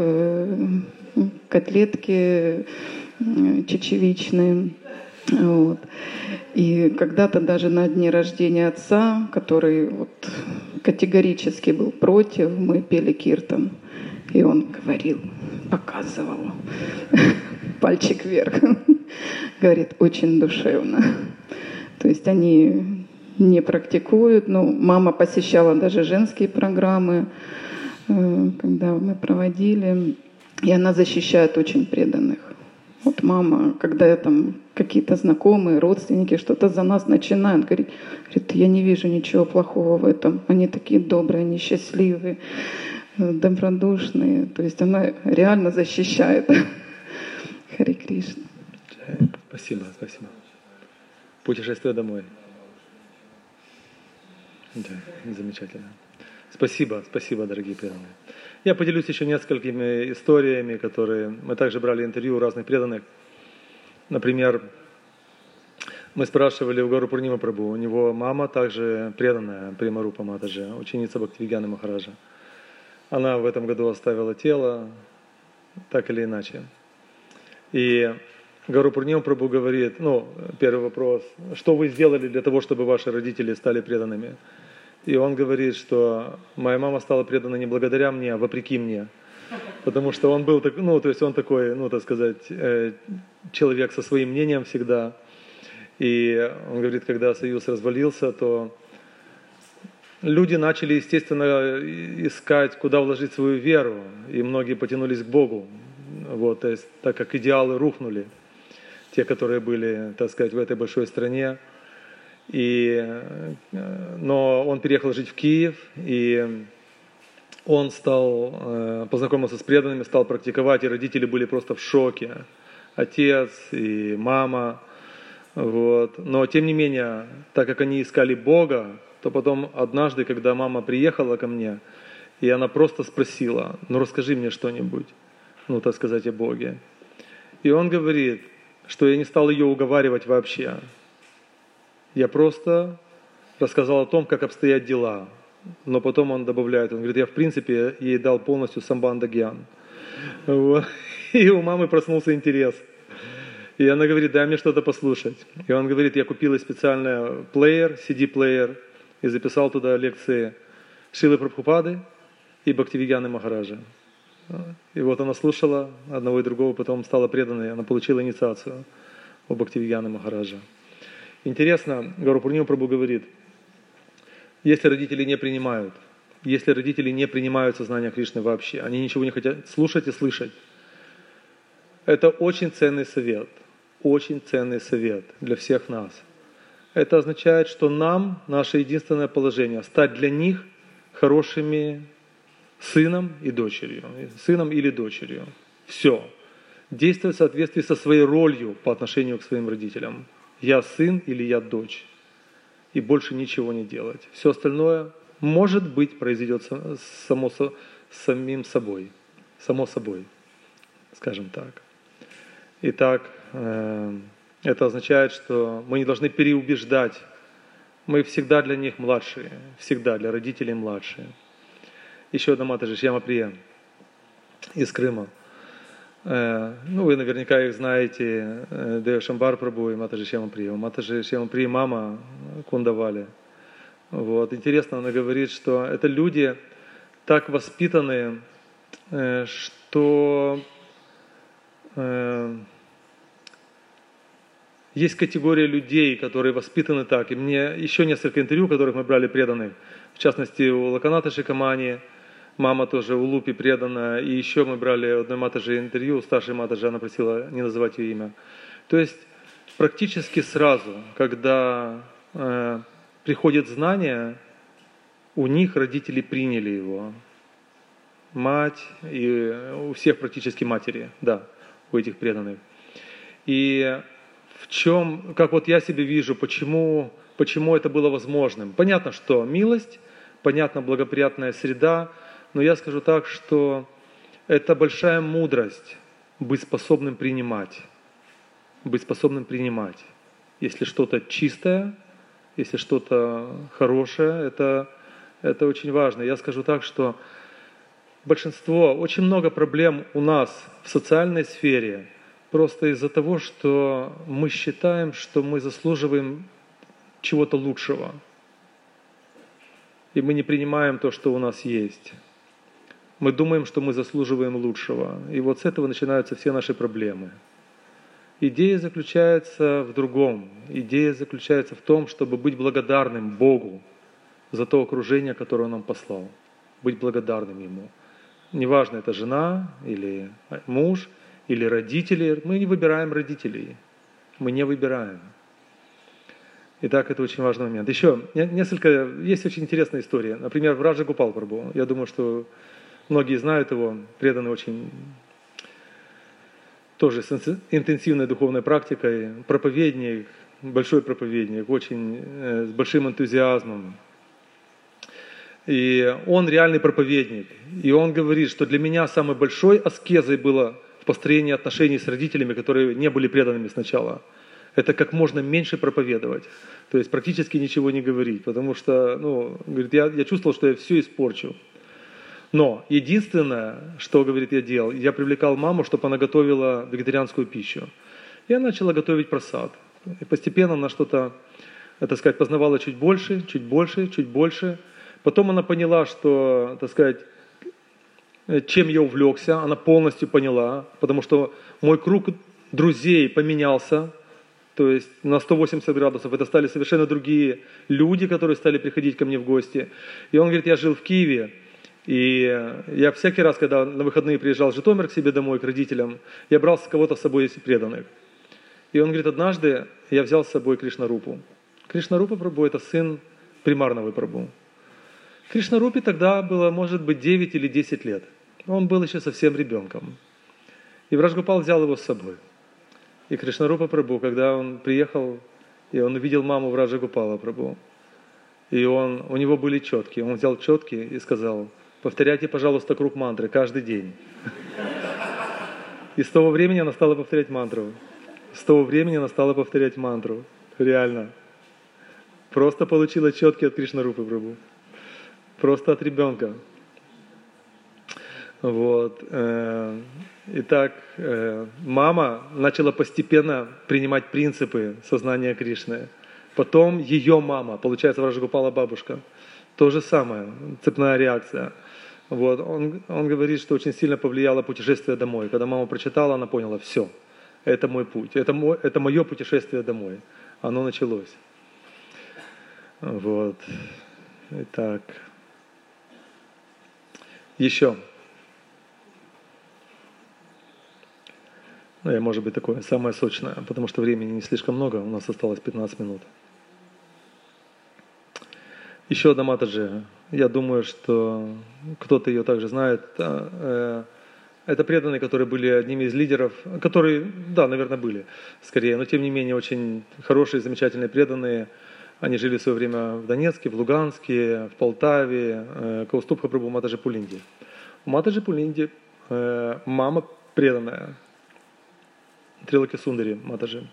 котлетки чечевичные. Вот. И когда-то даже на дне рождения отца, который вот категорически был против, мы пели киртан. И он говорил, показывал пальчик вверх. Говорит, очень душевно. То есть они не практикуют. Но мама посещала даже женские программы, когда мы проводили. И она защищает очень преданных. Вот мама, когда я там какие-то знакомые, родственники что-то за нас начинают говорить, говорит, я не вижу ничего плохого в этом. Они такие добрые, они счастливые, добродушные. То есть она реально защищает. Харе Кришна. Спасибо, спасибо. Путешествие домой. Да, замечательно. Спасибо, спасибо, дорогие преданные. Я поделюсь еще несколькими историями, которые... Мы также брали интервью у разных преданных. Например, мы спрашивали у Гауру Пурнима Прабху, у него мама также преданная, Према Рупа Матаджи, ученица Бхактивигьяны Махараджа. Она в этом году оставила тело, так или иначе. И Гауру Пурнима Прабху говорит, ну, первый вопрос, что вы сделали для того, чтобы ваши родители стали преданными? И он говорит, что моя мама стала преданной не благодаря мне, а вопреки мне. Потому что он был, ну, то есть он такой, ну, так сказать, человек со своим мнением всегда. И он говорит, когда Союз развалился, то люди начали, естественно, искать, куда вложить свою веру. И многие потянулись к Богу. Вот, то есть, так как идеалы рухнули, те, которые были, так сказать, в этой большой стране. И, но он переехал жить в Киев, и он стал, познакомился с преданными, стал практиковать, и родители были просто в шоке. Отец и мама. Вот. Но тем не менее, так как они искали Бога, то потом однажды, когда мама приехала ко мне, и она просто спросила, ну расскажи мне что-нибудь, ну так сказать, о Боге. И он говорит, что я не стал ее уговаривать вообще. Я просто рассказал о том, как обстоят дела. Но потом он добавляет, он говорит, я в принципе ей дал полностью самбанда гьян. Вот. И у мамы проснулся интерес. И она говорит, дай мне что-то послушать. И он говорит, я купил специальный плеер, си ди-плеер, и записал туда лекции Шрилы Прабхупады и Бхактивигьяны Махараджа. И вот она слушала одного и другого, потом стала преданной, она получила инициацию у Бхактивигьяны Махараджа. Интересно, Гауру Пурнима Прабху говорит, если родители не принимают, если родители не принимают сознание Кришны вообще, они ничего не хотят слушать и слышать, это очень ценный совет, очень ценный совет для всех нас. Это означает, что нам, наше единственное положение, стать для них хорошими сыном и дочерью, сыном или дочерью. Все. Действовать в соответствии со своей ролью по отношению к своим родителям. Я сын или я дочь. И больше ничего не делать. Все остальное, может быть, произойдет само, самим собой. Само собой, скажем так. Итак, это означает, что мы не должны переубеждать. Мы всегда для них младшие. Всегда для родителей младшие. Еще одна Матаджи Шьяма Прия из Крыма. Ну, вы наверняка их знаете, Дева Шамбар Прабху и Матаджи Шьяма Прия. У Матаджи Шьяма Прия мама Кундавали. Вот. Интересно, она говорит, что это люди так воспитанные, что есть категория людей, которые воспитаны так. И мне еще несколько интервью, которых мы брали преданных, в частности, у Лаканата Шикамани, мама тоже у Лупи предана, и еще мы брали у одной Матаджи интервью, у старшей Матаджи, она просила не называть ее имя. То есть практически сразу, когда э, приходит знание, у них родители приняли его. Мать, и у всех практически матери, да, у этих преданных. И в чем, как вот я себе вижу, почему, почему это было возможным. Понятно, что милость, понятно, благоприятная среда, но я скажу так, что это большая мудрость быть способным принимать. Быть способным принимать. Если что-то чистое, если что-то хорошее, это, это очень важно. Я скажу так, что большинство, очень много проблем у нас в социальной сфере просто из-за того, что мы считаем, что мы заслуживаем чего-то лучшего. И мы не принимаем то, что у нас есть. Мы думаем, что мы заслуживаем лучшего. И вот с этого начинаются все наши проблемы. Идея заключается в другом. Идея заключается в том, чтобы быть благодарным Богу за то окружение, которое Он нам послал. Быть благодарным Ему. Неважно, это жена или муж, или родители. Мы не выбираем родителей. Мы не выбираем. Итак, это очень важный момент. Еще несколько, есть очень интересная история. Например, Раджа Гопал Прабху. Я думаю, что многие знают его, преданный очень, тоже с интенсивной духовной практикой, проповедник, большой проповедник, очень э, с большим энтузиазмом. И он реальный проповедник. И он говорит, что для меня самой большой аскезой было в построении отношений с родителями, которые не были преданными сначала. Это как можно меньше проповедовать. То есть практически ничего не говорить. Потому что, ну, говорит, я, я чувствовал, что я все испорчу. Но единственное, что, говорит, я делал, я привлекал маму, чтобы она готовила вегетарианскую пищу. Я начала готовить прасад. И постепенно она что-то, так сказать, познавала чуть больше, чуть больше, чуть больше. Потом она поняла, что, так сказать, чем я увлекся, она полностью поняла, потому что мой круг друзей поменялся, то есть на сто восемьдесят градусов. Это стали совершенно другие люди, которые стали приходить ко мне в гости. И он говорит, я жил в Киеве, и я всякий раз, когда на выходные приезжал в Житомир к себе домой, к родителям, я брал с кого-то с собой из преданных. И он говорит, однажды я взял с собой Кришнарупу. Кришнарупа Прабху – это сын примарного Прабху. Кришнарупе тогда было, может быть, девять или десять лет. Он был еще совсем ребенком. И Враджгопал взял его с собой. И Кришнарупа Прабху, когда он приехал, и он увидел маму Враджгопала Прабху, и он, у него были четки, он взял четки и сказал, повторяйте, пожалуйста, круг мантры каждый день. И с того времени она стала повторять мантру. С того времени она стала повторять мантру. Реально. Просто получила четки от Кришнарупы Прабху. Просто от ребенка. Вот. Итак, мама начала постепенно принимать принципы сознания Кришны. Потом ее мама, получается, Враджгопала бабушка. То же самое, цепная реакция. Вот. Он, он говорит, что очень сильно повлияло путешествие домой. Когда мама прочитала, она поняла, все, это мой путь, это, мой, это мое путешествие домой. Оно началось. Вот. Итак. Еще. Ну, я, может быть, такое самое сочное, потому что времени не слишком много, у нас осталось пятнадцать минут. Еще одна Матаджи. Я думаю, что кто-то ее также знает. Это преданные, которые были одними из лидеров, которые, да, наверное, были скорее, но тем не менее очень хорошие, замечательные преданные. Они жили в свое время в Донецке, в Луганске, в Полтаве, Каустубха Прабху Матаджи Пулинди. У Матаджи Пулинди мама преданная, Трилаки Сундари Матаджи.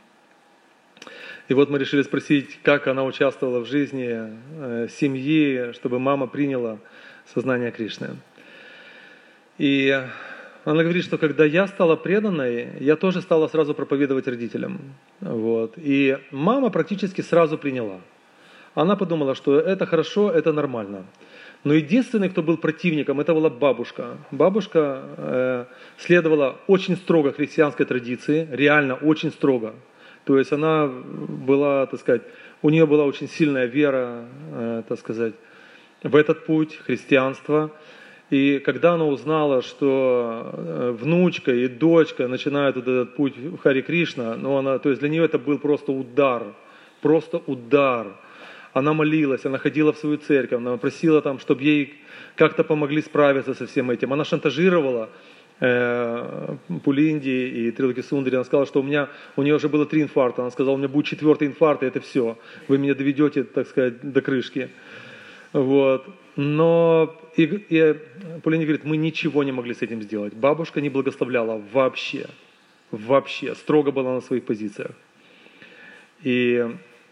И вот мы решили спросить, как она участвовала в жизни э, семьи, чтобы мама приняла сознание Кришны. И она говорит, что когда я стала преданной, я тоже стала сразу проповедовать родителям. Вот. И мама практически сразу приняла. Она подумала, что это хорошо, это нормально. Но единственный, кто был противником, это была бабушка. Бабушка э, следовала очень строго христианской традиции, реально очень строго. То есть она была, так сказать, у нее была очень сильная вера, э, так сказать, в этот путь христианства. И когда она узнала, что внучка и дочка начинают вот этот путь в Харе Кришна, ну она, то есть для нее это был просто удар, просто удар. Она молилась, она ходила в свою церковь, она просила там, чтобы ей как-то помогли справиться со всем этим. Она шантажировала э, Пулинди и Трилаки Сундари. Она сказала, что у меня, у нее уже было три инфаркта. Она сказала, у меня будет четвертый инфаркт, и это все. Вы меня доведете, так сказать, до крышки. Вот. Но и, и Пулинди говорит, мы ничего не могли с этим сделать. Бабушка не благословляла вообще. Вообще. Строго была на своих позициях. И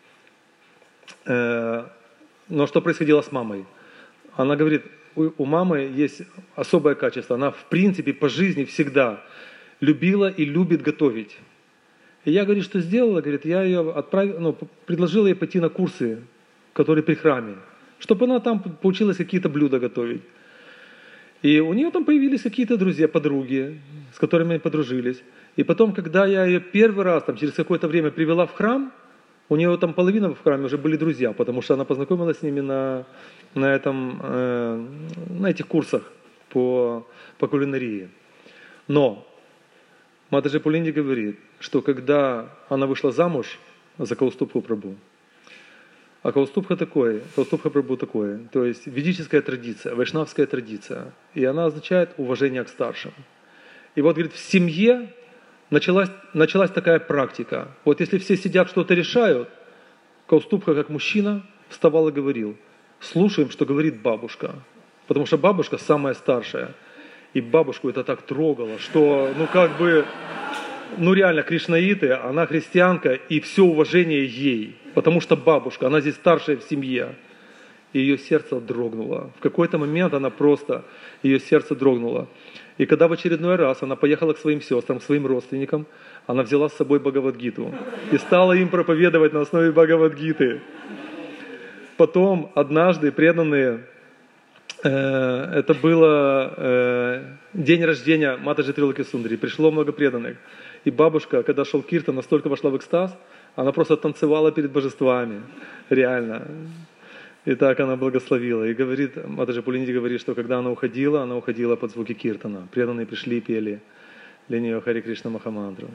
но что происходило с мамой? Она говорит, у, у мамы есть особое качество. Она в принципе по жизни всегда любила и любит готовить. И я, говорит, что сделала? Говорит, я ее отправила, ну, предложила ей пойти на курсы, которые при храме, чтобы она там поучилась какие-то блюда готовить. И у нее там появились какие-то друзья, подруги, с которыми они подружились. И потом, когда я ее первый раз, там, через какое-то время привела в храм, у нее там половина в храме уже были друзья, потому что она познакомилась с ними на, на, этом, э, на этих курсах по, по кулинарии. Но Матаджи Пулинди говорит, что когда она вышла замуж за Кауступху Прабху, а Кауступха такой, Кауступха Прабху такой, то есть ведическая традиция, вайшнавская традиция, и она означает уважение к старшим. И вот, говорит, в семье началась, началась такая практика. Вот если все сидят, что-то решают, Кауступха, как мужчина, вставал и говорил: слушаем, что говорит бабушка. Потому что бабушка самая старшая. И бабушку это так трогало, что, ну как бы, ну реально, кришнаиты, она христианка, и все уважение ей. Потому что бабушка, она здесь старшая в семье. И ее сердце дрогнуло. В какой-то момент она просто, ее сердце дрогнуло. И когда в очередной раз она поехала к своим сестрам, к своим родственникам, она взяла с собой Бхагавад-гиту и стала им проповедовать на основе Бхагавад-гиты. Потом однажды преданные, э, это было э, день рождения Матаджи Трилоки Сундари, пришло много преданных. И бабушка, когда шел киртан, настолько вошла в экстаз, она просто танцевала перед божествами, реально. И так она благословила. И говорит, Матаджи Пулинди говорит, что когда она уходила, она уходила под звуки киртана. Преданные пришли и пели для нее Хари Кришна Махамантру.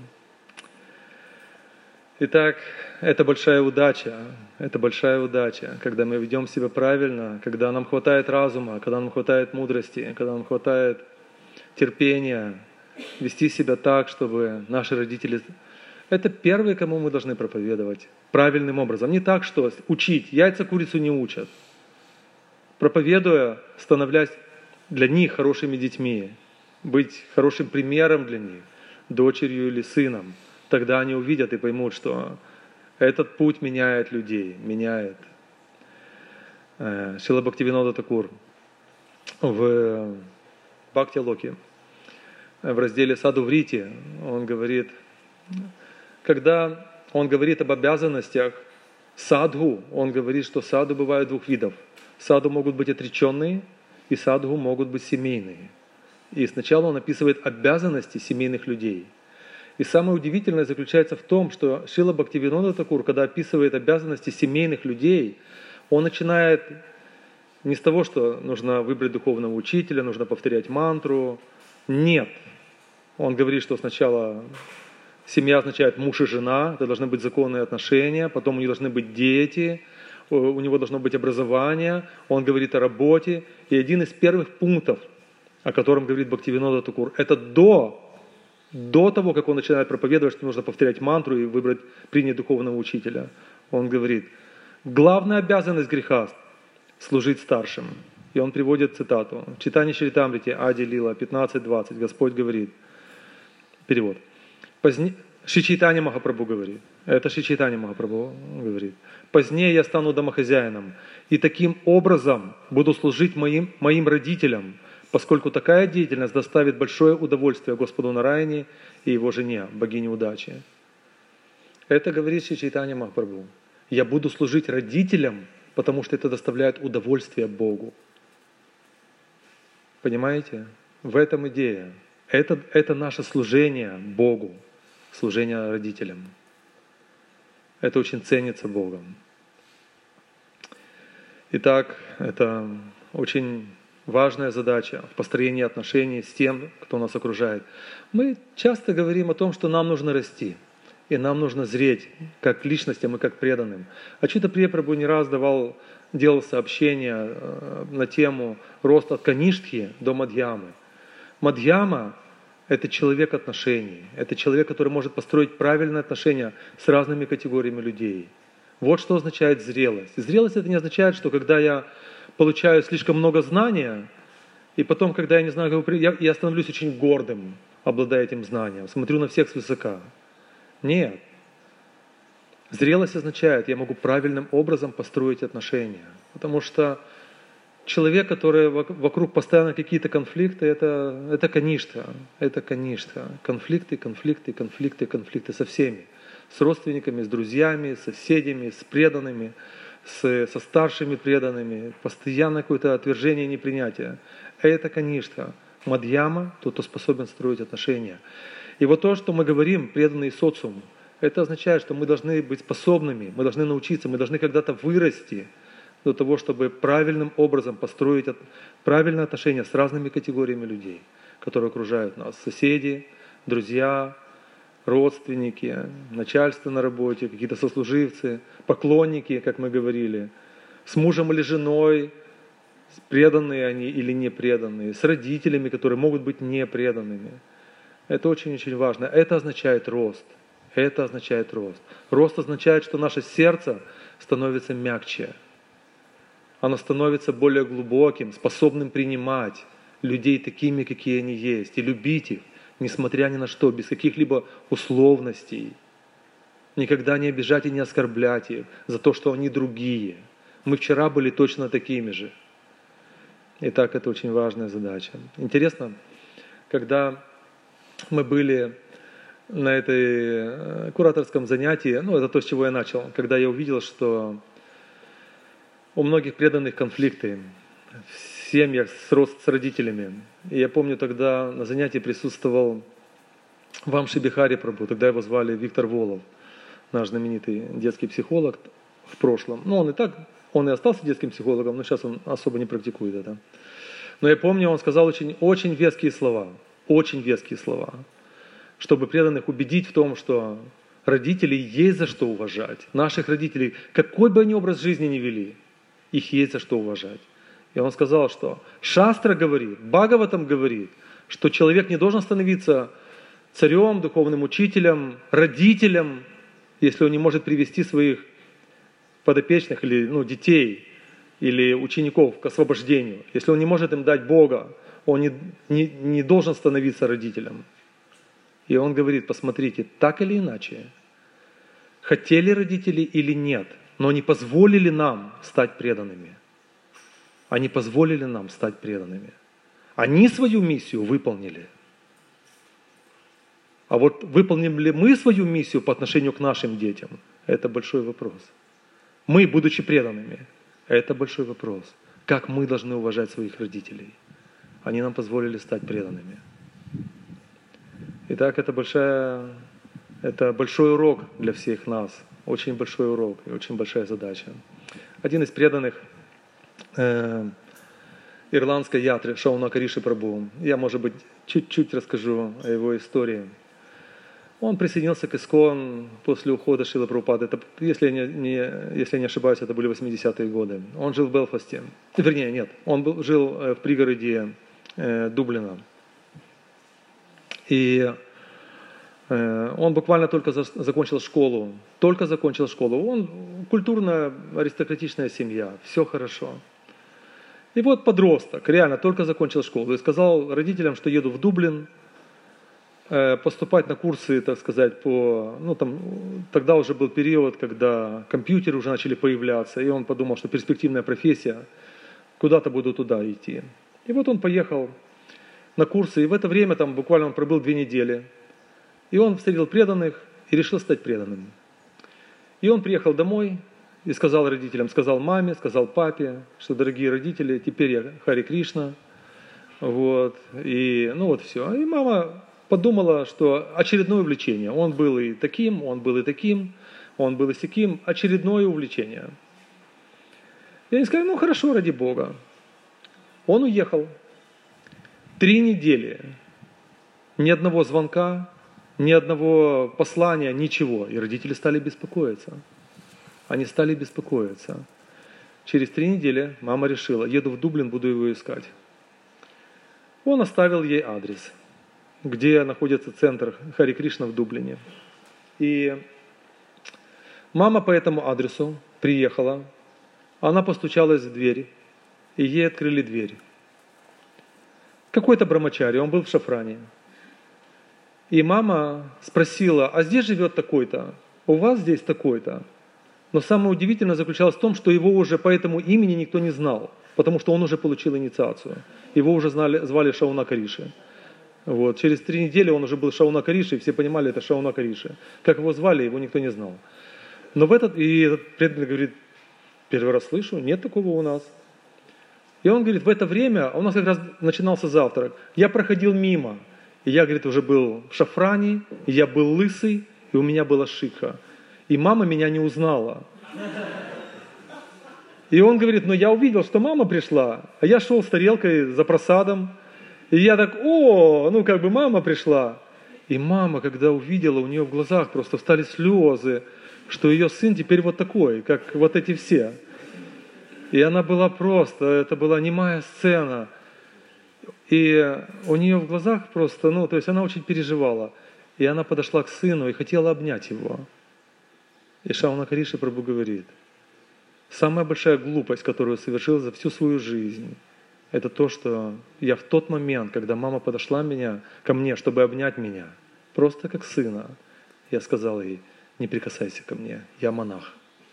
Итак, это большая удача, это большая удача, когда мы ведем себя правильно, когда нам хватает разума, когда нам хватает мудрости, когда нам хватает терпения, вести себя так, чтобы наши родители... Это первые, кому мы должны проповедовать правильным образом. Не так, что учить. Яйца курицу не учат. Проповедуя, становляясь для них хорошими детьми, быть хорошим примером для них, дочерью или сыном. Тогда они увидят и поймут, что этот путь меняет людей, меняет. Шрила Бхактивинода Такур в Бхакти-локе, в разделе Саду Врити, он говорит, когда он говорит об обязанностях садху, он говорит, что саду бывают двух видов. Саду могут быть отреченные, и садху могут быть семейные. И сначала он описывает обязанности семейных людей. И самое удивительное заключается в том, что Шрила Бхактивинода Такур, когда описывает обязанности семейных людей, он начинает не с того, что нужно выбрать духовного учителя, нужно повторять мантру. Нет. Он говорит, что сначала семья означает муж и жена, это должны быть законные отношения, потом у них должны быть дети, у него должно быть образование, он говорит о работе. И один из первых пунктов, о котором говорит Бхактивинода Такур, это до, до того, как он начинает проповедовать, что нужно повторять мантру и выбрать, принять духовного учителя. Он говорит, главная обязанность греха – служить старшим. И он приводит цитату. В Читанья Чаритамрите, Ади Лила, пятнадцать двадцать, Господь говорит, перевод. Позднее, Шри Чайтанья Махапрабху говорит, это Шри Чайтанья Махапрабху говорит, позднее я стану домохозяином, и таким образом буду служить моим, моим родителям, поскольку такая деятельность доставит большое удовольствие Господу Нараяне и его жене, богине удачи. Это говорит Шри Чайтанья Махапрабху. Я буду служить родителям, потому что это доставляет удовольствие Богу. Понимаете? В этом идея. Это, это наше служение Богу, служение родителям. Это очень ценится Богом. Итак, это очень важная задача в построении отношений с тем, кто нас окружает. Мы часто говорим о том, что нам нужно расти, и нам нужно зреть как личностям и как преданным. Ачюта Прия Прабху не раз давал, делал сообщения на тему рост от Каништхи до Мадьямы. Мадьяма – это человек отношений, это человек, который может построить правильные отношения с разными категориями людей. Вот что означает зрелость. Зрелость – это не означает, что когда я получаю слишком много знания, и потом, когда я не знаю, как я, я становлюсь очень гордым, обладая этим знанием, смотрю на всех свысока. Нет. Зрелость означает, я могу правильным образом построить отношения. Потому что человек, который вокруг постоянно какие-то конфликты, это, это каништха, это каништха. Конфликты, конфликты, конфликты, конфликты со всеми. С родственниками, с друзьями, с соседями, с преданными, с, со старшими преданными. Постоянно какое-то отвержение и непринятие. Это каништха. Мадьяма, тот, кто способен строить отношения. И вот то, что мы говорим, преданный социум, это означает, что мы должны быть способными, мы должны научиться, мы должны когда-то вырасти до того, чтобы правильным образом построить правильные отношения с разными категориями людей, которые окружают нас. Соседи, друзья, родственники, начальство на работе, какие-то сослуживцы, поклонники, как мы говорили, с мужем или женой, преданные они или не преданные, с родителями, которые могут быть не преданными. Это очень-очень важно. Это означает рост. Это означает рост. Рост означает, что наше сердце становится мягче. Оно становится более глубоким, способным принимать людей такими, какие они есть, и любить их, несмотря ни на что, без каких-либо условностей. Никогда не обижать и не оскорблять их за то, что они другие. Мы вчера были точно такими же. Итак, это очень важная задача. Интересно, когда мы были на этой кураторском занятии, ну, это то, с чего я начал, когда я увидел, что у многих преданных конфликты в семьях с, рост, с родителями. И я помню, тогда на занятии присутствовал Вамши Бихари Прабху, тогда его звали Виктор Волов, наш знаменитый детский психолог в прошлом. Ну, он и так, он и остался детским психологом, но сейчас он особо не практикует это. Но я помню, он сказал очень, очень веские слова, очень веские слова, чтобы преданных убедить в том, что родителей есть за что уважать. Наших родителей, какой бы они образ жизни ни вели, их есть за что уважать. И он сказал, что Шастра говорит, Бхагаватам говорит, что человек не должен становиться царем, духовным учителем, родителем, если он не может привести своих подопечных или ну, детей или учеников к освобождению. Если он не может им дать Бога, он не, не, не должен становиться родителем. И он говорит, посмотрите, так или иначе, хотели родители или нет, но они позволили нам стать преданными. Они позволили нам стать преданными. Они свою миссию выполнили. А вот выполним ли мы свою миссию по отношению к нашим детям, это большой вопрос. Мы, будучи преданными, это большой вопрос. Как мы должны уважать своих родителей? Они нам позволили стать преданными. Итак, это, большая, это большой урок для всех нас. Очень большой урок и очень большая задача. Один из преданных э, ирландской ятры Шаунaka Риши Прабху, я, может быть, чуть-чуть расскажу о его истории. Он присоединился к ИСККОН после ухода Шрилы Прабхупады. Это, если, я не, не, если я не ошибаюсь, это были восьмидесятые годы. Он жил в Белфасте. Вернее, нет, он был, жил в пригороде э, Дублина. И э, он буквально только за, закончил школу. Только закончил школу. Он культурная, аристократичная семья. Все хорошо. И вот подросток, реально, только закончил школу. И сказал родителям, что еду в Дублин, поступать на курсы, так сказать, по, ну там, тогда уже был период, когда компьютеры уже начали появляться, и он подумал, что перспективная профессия, куда-то буду туда идти. И вот он поехал на курсы, и в это время, там, буквально он пробыл две недели, и он встретил преданных и решил стать преданным. И он приехал домой и сказал родителям, сказал маме, сказал папе, что, дорогие родители, теперь я Хари Кришна, вот, и, ну вот все. И мама подумала, что очередное увлечение. Он был и таким, он был и таким, он был и сяким. Очередное увлечение. И они сказали, ну хорошо, ради Бога. Он уехал. Три недели. Ни одного звонка, ни одного послания, ничего. И родители стали беспокоиться. Они стали беспокоиться. Через три недели мама решила, еду в Дублин, буду его искать. Он оставил ей адрес, где находится центр Хари Кришна в Дублине. И мама по этому адресу приехала, она постучалась в дверь, и ей открыли дверь. Какой-то брамачари, он был в шафране. И мама спросила, а здесь живет такой-то, у вас здесь такой-то. Но самое удивительное заключалось в том, что его уже по этому имени никто не знал, потому что он уже получил инициацию. Его уже знали, звали Шаунака Риши. Вот. Через три недели он уже был Шаунака Риши, и все понимали, это Шаунака Риши. Как его звали, его никто не знал. Но в этот, и этот преданный говорит, первый раз слышу, нет такого у нас. И он говорит, в это время, у нас как раз начинался завтрак, я проходил мимо, и я, говорит, уже был в шафране, и я был лысый, и у меня была шикха. И мама меня не узнала. И он говорит, но я увидел, что мама пришла, а я шел с тарелкой за просадом, и я так, о, ну как бы мама пришла. И мама, когда увидела, у нее в глазах просто встали слезы, что ее сын теперь вот такой, как вот эти все. И она была просто, это была немая сцена. И у нее в глазах просто, ну, то есть она очень переживала. И она подошла к сыну и хотела обнять его. И Шаванакариша Прабху говорит, самая большая глупость, которую совершил за всю свою жизнь, это то, что я в тот момент, когда мама подошла меня, ко мне, чтобы обнять меня, просто как сына, я сказал ей, не прикасайся ко мне, я монах.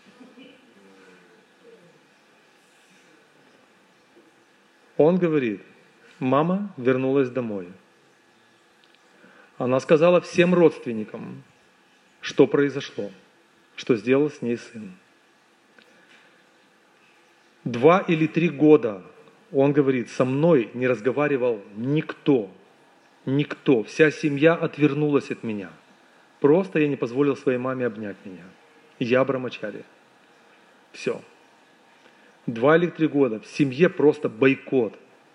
Он говорит, мама вернулась домой. Она сказала всем родственникам, что произошло, что сделал с ней сын. Два или три года, он говорит, со мной не разговаривал никто, никто. Вся семья отвернулась от меня. Просто я не позволил своей маме обнять меня. Я брамачари. Все. Два или три года в семье просто бойкот.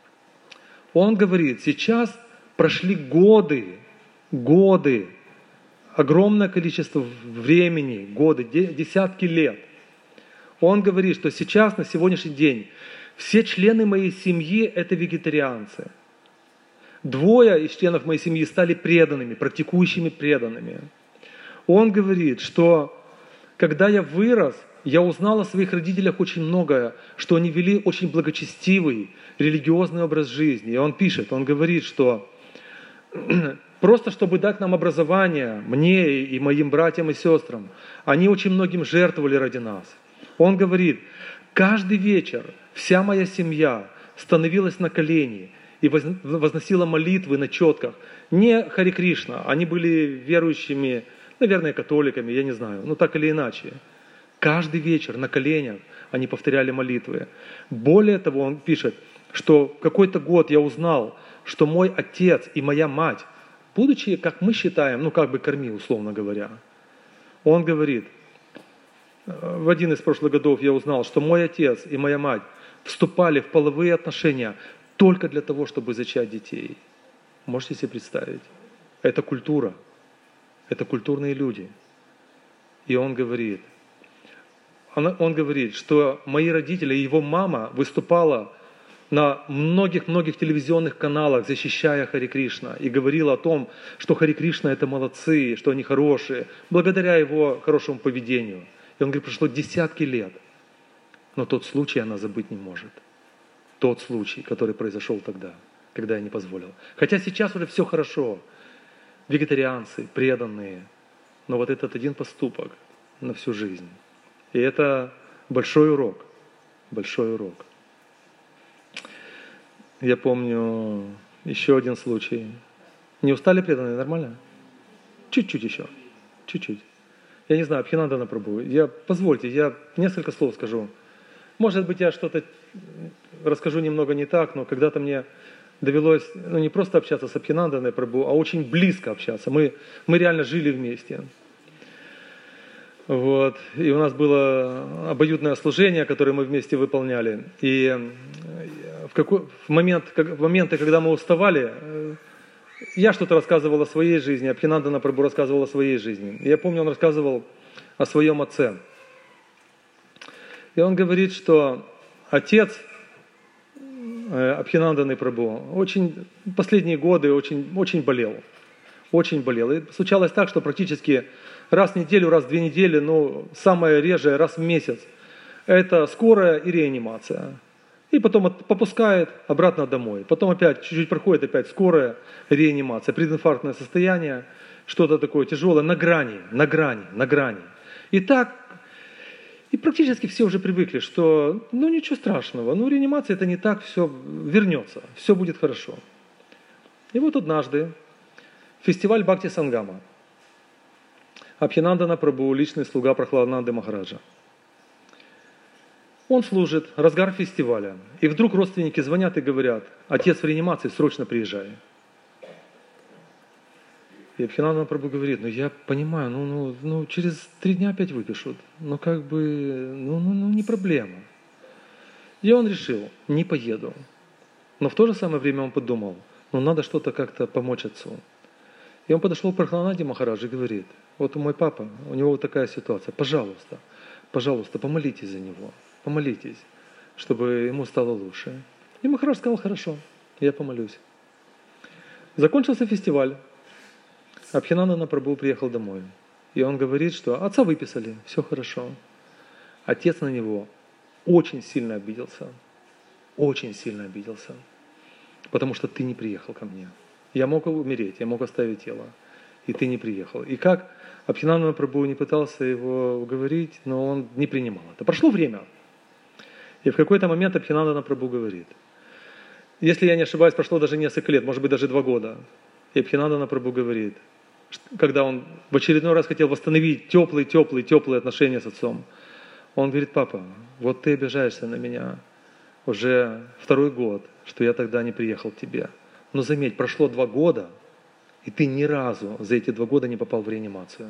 Он говорит, сейчас прошли годы, годы, огромное количество времени, годы, десятки лет. Он говорит, что сейчас, на сегодняшний день, все члены моей семьи – это вегетарианцы. Двое из членов моей семьи стали преданными, практикующими преданными. Он говорит, что когда я вырос, я узнал о своих родителях очень многое, что они вели очень благочестивый, религиозный образ жизни. И он пишет, он говорит, что просто чтобы дать нам образование, мне и моим братьям и сестрам, они очень многим жертвовали ради нас. Он говорит, каждый вечер вся моя семья становилась на колени и возносила молитвы на четках. Не Харе Кришна, они были верующими, наверное, католиками, я не знаю, но так или иначе. Каждый вечер на коленях они повторяли молитвы. Более того, он пишет, что в какой-то год я узнал, что мой отец и моя мать, будучи, как мы считаем, ну как бы корми, условно говоря, он говорит, в один из прошлых годов я узнал, что мой отец и моя мать вступали в половые отношения только для того, чтобы зачать детей. Можете себе представить? Это культура. Это культурные люди. И он говорит, он, он говорит, что мои родители и его мама выступала на многих-многих телевизионных каналах, защищая Харе Кришна, и говорила о том, что Харе Кришна это молодцы, что они хорошие, благодаря его хорошему поведению. И он говорит, прошло десятки лет, но тот случай она забыть не может. Тот случай, который произошел тогда, когда я не позволил. Хотя сейчас уже все хорошо. Вегетарианцы, преданные. Но вот этот один поступок на всю жизнь. И это большой урок. Большой урок. Я помню еще один случай. Не устали преданные? Нормально? Чуть-чуть еще. Чуть-чуть. Я не знаю, Абхинандана Прабху. Я, позвольте, я несколько слов скажу. Может быть, я что-то расскажу немного не так, но когда-то мне довелось, ну, не просто общаться с Абхинанданой Прабху, а очень близко общаться. Мы, мы реально жили вместе. Вот. И у нас было обоюдное служение, которое мы вместе выполняли. И в, какой, в, момент, в моменты, когда мы уставали, я что-то рассказывал о своей жизни, Абхинандана Прабху рассказывал о своей жизни. И я помню, он рассказывал о своем отце. И он говорит, что отец Абхинанданы Прабху очень, последние годы очень, очень болел. Очень болел. И случалось так, что практически раз в неделю, раз в две недели, ну, самое реже, раз в месяц, это скорая и реанимация. И потом попускает обратно домой. Потом опять, чуть-чуть проходит, опять скорая реанимация, прединфарктное состояние, что-то такое тяжелое, на грани, на грани, на грани. И так, и практически все уже привыкли, что, ну, ничего страшного, ну, реанимация это не так, все вернется, все будет хорошо. И вот однажды фестиваль Бхакти Сангама. Абхинандана Прабху, личный слуга Прахладананды Махараджа. Он служит, разгар фестиваля. И вдруг родственники звонят и говорят, отец в реанимации, срочно приезжай. И Абхинандана Прабху говорит, ну я понимаю, ну, ну, ну через три дня опять выпишут. Ну как бы, ну, ну, ну не проблема. И он решил, не поеду. Но в то же самое время он подумал, ну надо что-то как-то помочь отцу. И он подошел к Прахаладе Махараджи и говорит, вот мой папа, у него вот такая ситуация, пожалуйста, пожалуйста, помолитесь за него, помолитесь, чтобы ему стало лучше. И Махарадж сказал, хорошо, я помолюсь. Закончился фестиваль. Абхинандана Прабху приехал домой. И он говорит, что отца выписали, все хорошо. Отец на него очень сильно обиделся. Очень сильно обиделся. Потому что ты не приехал ко мне. Я мог умереть, я мог оставить тело. И ты не приехал. И как Абхинандана Прабху не пытался его уговорить, но он не принимал это. Прошло время. И в какой-то момент Абхинандана Прабху говорит, если я не ошибаюсь, прошло даже несколько лет, может быть даже два года. И Абхинандана Прабху говорит, когда он в очередной раз хотел восстановить теплые, теплые, теплые отношения с отцом, он говорит, папа, вот ты обижаешься на меня уже второй год, что я тогда не приехал к тебе. Но заметь, прошло два года, и ты ни разу за эти два года не попал в реанимацию.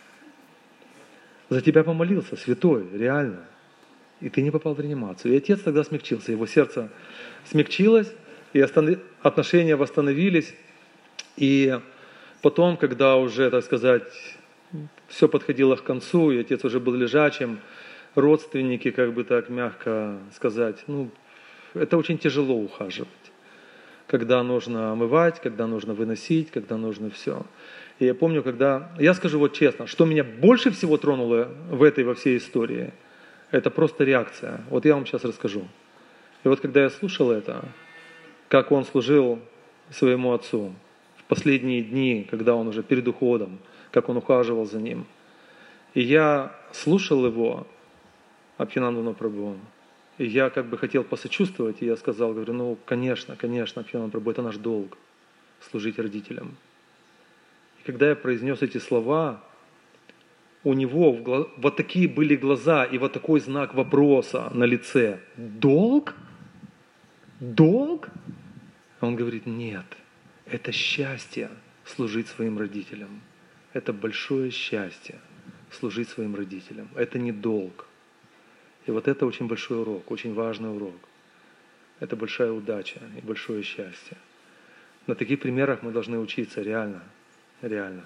За тебя помолился, святой, реально. И ты не попал в реанимацию. И отец тогда смягчился, его сердце смягчилось, и отношения восстановились. И потом, когда уже, так сказать, все подходило к концу, и отец уже был лежачим, родственники, как бы так мягко сказать, ну, это очень тяжело ухаживать. Когда нужно омывать, когда нужно выносить, когда нужно все. И я помню, когда... Я скажу вот честно, что меня больше всего тронуло в этой, во всей истории, это просто реакция. Вот я вам сейчас расскажу. И вот когда я слушал это, как он служил своему отцу в последние дни, когда он уже перед уходом, как он ухаживал за ним. И я слушал его, Абхинандану Прабху, и я как бы хотел посочувствовать, и я сказал, говорю, ну, конечно, конечно, Абхинандану Прабху, это наш долг, служить родителям. И когда я произнес эти слова, у него в глаз... вот такие были глаза и вот такой знак вопроса на лице. Долг? Долг? Он говорит, нет, это счастье служить своим родителям. Это большое счастье служить своим родителям. Это не долг. И вот это очень большой урок, очень важный урок. Это большая удача и большое счастье. На таких примерах мы должны учиться, реально, реально.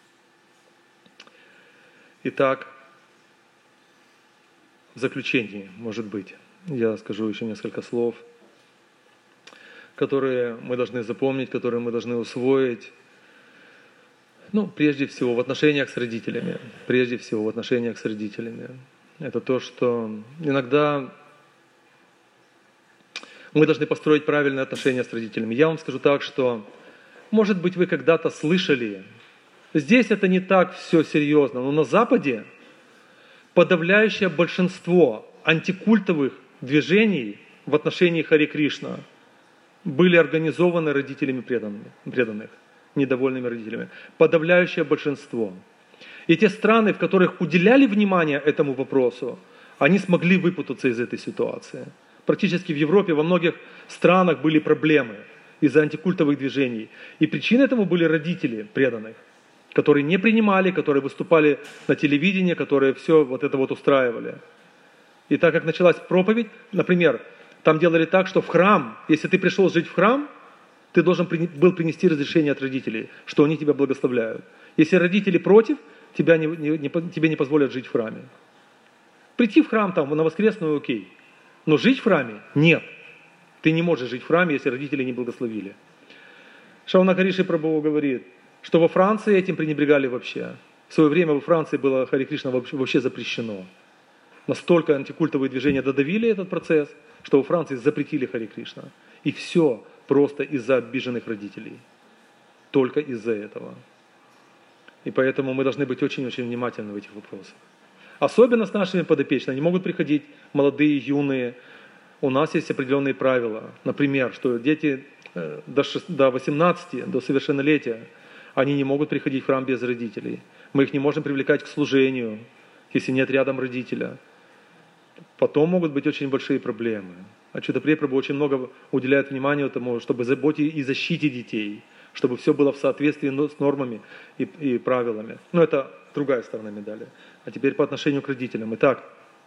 Итак, в заключении, может быть, я скажу еще несколько слов, которые мы должны запомнить, которые мы должны усвоить. Ну, прежде всего, в отношениях с родителями. Прежде всего, в отношениях с родителями. Это то, что иногда мы должны построить правильные отношения с родителями. Я вам скажу так, что, может быть, вы когда-то слышали, здесь это не так все серьезно, но на Западе подавляющее большинство антикультовых движений в отношении Харе Кришна были организованы родителями преданными, преданных, недовольными родителями. Подавляющее большинство. И те страны, в которых уделяли внимание этому вопросу, они смогли выпутаться из этой ситуации. Практически в Европе, во многих странах были проблемы из-за антикультовых движений. И причиной этому были родители преданных, которые не принимали, которые выступали на телевидении, которые все вот это вот устраивали. И так как началась проповедь, например, там делали так, что в храм, если ты пришел жить в храм, ты должен был принести разрешение от родителей, что они тебя благословляют. Если родители против, тебя не, не, не, тебе не позволят жить в храме. Прийти в храм там на воскресную, окей. Но жить в храме нет. Ты не можешь жить в храме, если родители не благословили. Шавнакариши Прабху говорит, что во Франции этим пренебрегали вообще. В свое время во Франции было Харе Кришна вообще запрещено. Настолько антикультовые движения додавили этот процесс, что во Франции запретили Харе Кришна. И все просто из-за обиженных родителей. Только из-за этого. И поэтому мы должны быть очень-очень внимательны в этих вопросах. Особенно с нашими подопечными. Они могут приходить молодые, юные. У нас есть определенные правила. Например, что дети до восемнадцати, до совершеннолетия, они не могут приходить в храм без родителей. Мы их не можем привлекать к служению, если нет рядом родителя. Потом могут быть очень большие проблемы. Ачутаприя Прабху очень много уделяет внимания этому, чтобы заботить и защите детей, чтобы все было в соответствии с нормами и, и правилами. Но это другая сторона медали. А теперь по отношению к родителям. Итак,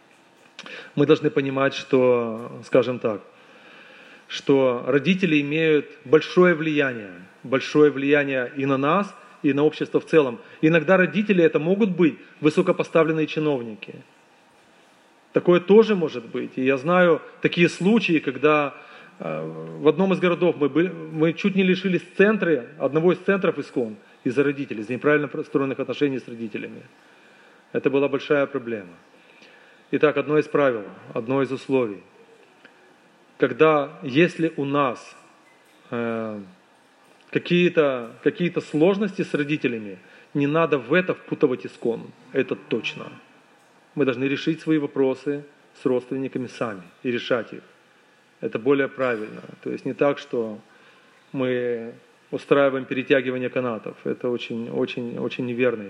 мы должны понимать, что, скажем так, что родители имеют большое влияние, большое влияние и на нас, и на общество в целом. Иногда родители это могут быть высокопоставленные чиновники. Такое тоже может быть. И я знаю такие случаи, когда э, в одном из городов мы, были, мы чуть не лишились центра, одного из центров ИСКОН из-за родителей, из-за неправильно построенных отношений с родителями. Это была большая проблема. Итак, одно из правил, одно из условий. Когда, если у нас э, какие-то, какие-то сложности с родителями, не надо в это впутывать ИСКОН. Это точно. Мы должны решить свои вопросы с родственниками сами и решать их. Это более правильно. То есть не так, что мы устраиваем перетягивание канатов. Это очень, очень, очень неверный.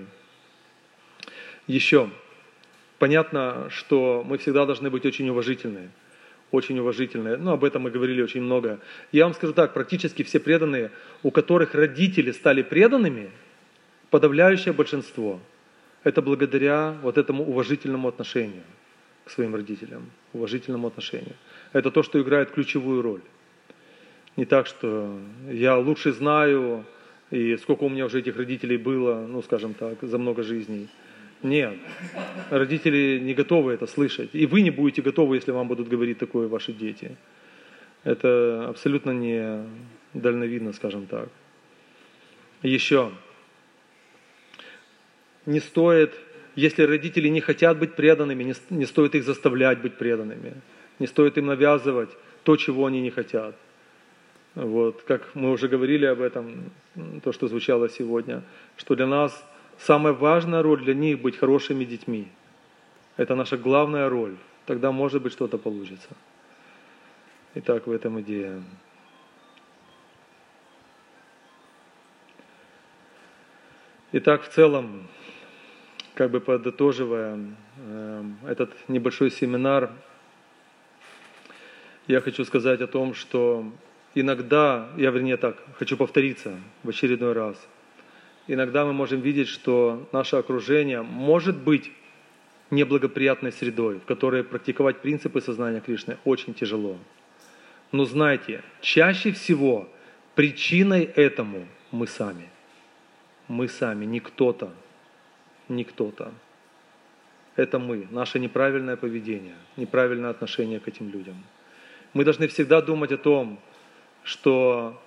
Еще. Понятно, что мы всегда должны быть очень уважительны. Очень уважительны. Ну, об этом мы говорили очень много. Я вам скажу так, практически все преданные, у которых родители стали преданными, подавляющее большинство, это благодаря вот этому уважительному отношению к своим родителям, уважительному отношению. Это то, что играет ключевую роль. Не так, что я лучше знаю, и сколько у меня уже этих родителей было, ну, скажем так, за много жизней. Нет, родители не готовы это слышать. И вы не будете готовы, если вам будут говорить такое ваши дети. Это абсолютно не дальновидно, скажем так. Еще. Не стоит, если родители не хотят быть преданными, не, не стоит их заставлять быть преданными. Не стоит им навязывать то, чего они не хотят. Вот, как мы уже говорили об этом, то, что звучало сегодня, что для нас самая важная роль для них быть хорошими детьми. Это наша главная роль. Тогда, может быть, что-то получится. Итак, в этом идея. Итак, в целом, как бы подытоживая э, этот небольшой семинар, я хочу сказать о том, что иногда, я вернее так, хочу повториться в очередной раз, иногда мы можем видеть, что наше окружение может быть неблагоприятной средой, в которой практиковать принципы сознания Кришны очень тяжело. Но знайте, чаще всего причиной этому мы сами. Мы сами, не кто-то. Не кто-то. Это мы, наше неправильное поведение, неправильное отношение к этим людям. Мы должны всегда думать о том, что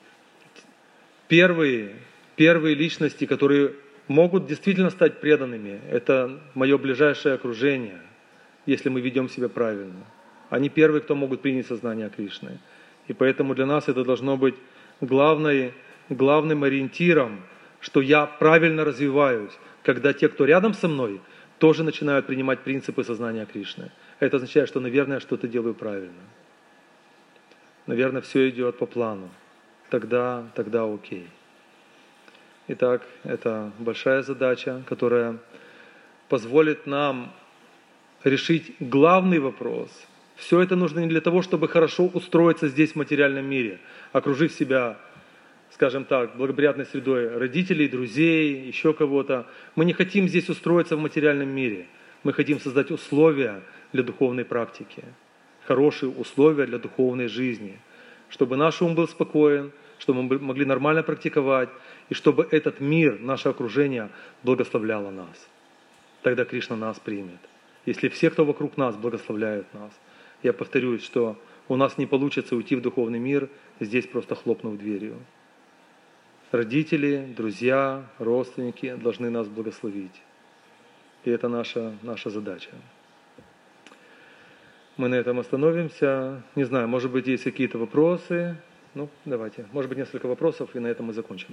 первые, первые личности, которые могут действительно стать преданными, это мое ближайшее окружение, если мы ведем себя правильно. Они первые, кто могут принять сознание Кришны. И поэтому для нас это должно быть главной, главным ориентиром, что я правильно развиваюсь, когда те, кто рядом со мной, тоже начинают принимать принципы сознания Кришны. Это означает, что, наверное, что-то делаю правильно. Наверное, все идет по плану. Тогда, тогда окей. Итак, это большая задача, которая позволит нам решить главный вопрос. Все это нужно не для того, чтобы хорошо устроиться здесь, в материальном мире, окружив себя, скажем так, благоприятной средой родителей, друзей, еще кого-то. Мы не хотим здесь устроиться в материальном мире. Мы хотим создать условия для духовной практики, хорошие условия для духовной жизни, чтобы наш ум был спокоен, чтобы мы могли нормально практиковать, и чтобы этот мир, наше окружение благословляло нас. Тогда Кришна нас примет. Если все, кто вокруг нас, благословляют нас, я повторюсь, что у нас не получится уйти в духовный мир, здесь просто хлопнув дверью. Родители, друзья, родственники должны нас благословить. И это наша, наша задача. Мы на этом остановимся. Не знаю, может быть, есть какие-то вопросы. Ну, давайте. Может быть, несколько вопросов, и на этом мы закончим.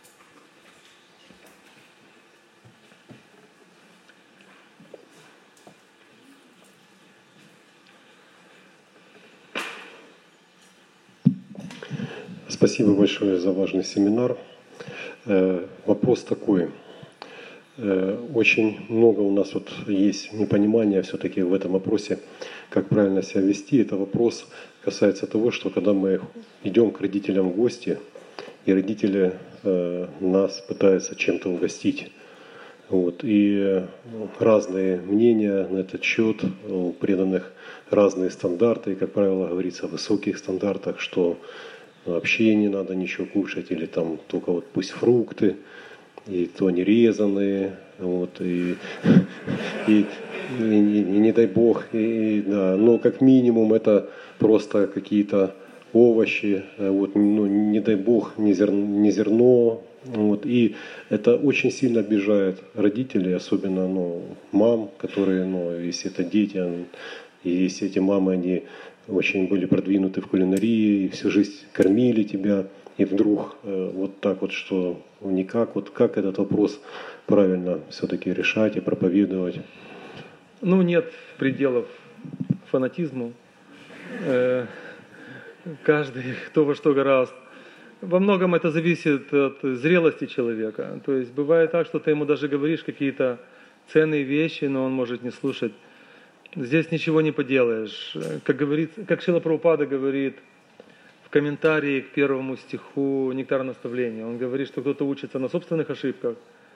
Спасибо большое за важный семинар. Вопрос такой. Очень много у нас вот есть непонимания все-таки в этом вопросе, как правильно себя вести. Это вопрос касается того, что когда мы идем к родителям в гости, и родители нас пытаются чем-то угостить. Вот, и разные мнения на этот счет, у преданных разные стандарты, и, как правило, говорится о высоких стандартах, что вообще не надо ничего кушать, или там только вот пусть фрукты, и то не резаные, вот, и, и, и, и, и не дай бог, и, да, но как минимум это просто какие-то овощи, вот, ну, не дай бог, не зерно, не зерно, вот, и это очень сильно обижает родителей, особенно, ну, мам, которые, ну, если это дети, и если эти мамы, они очень были продвинуты в кулинарии, и всю жизнь кормили тебя, и вдруг э, вот так вот, что никак, вот как этот вопрос правильно все-таки решать и проповедовать? Ну, нет пределов фанатизму. Э, каждый, кто во что гораст. Во многом это зависит от зрелости человека. То есть бывает так, что ты ему даже говоришь какие-то ценные вещи, но он может не слушать. Здесь ничего не поделаешь. Как говорит, как Шрила Прабхупада говорит в комментарии к первому стиху «Нектар наставления», он говорит, что кто-то учится на собственных ошибках,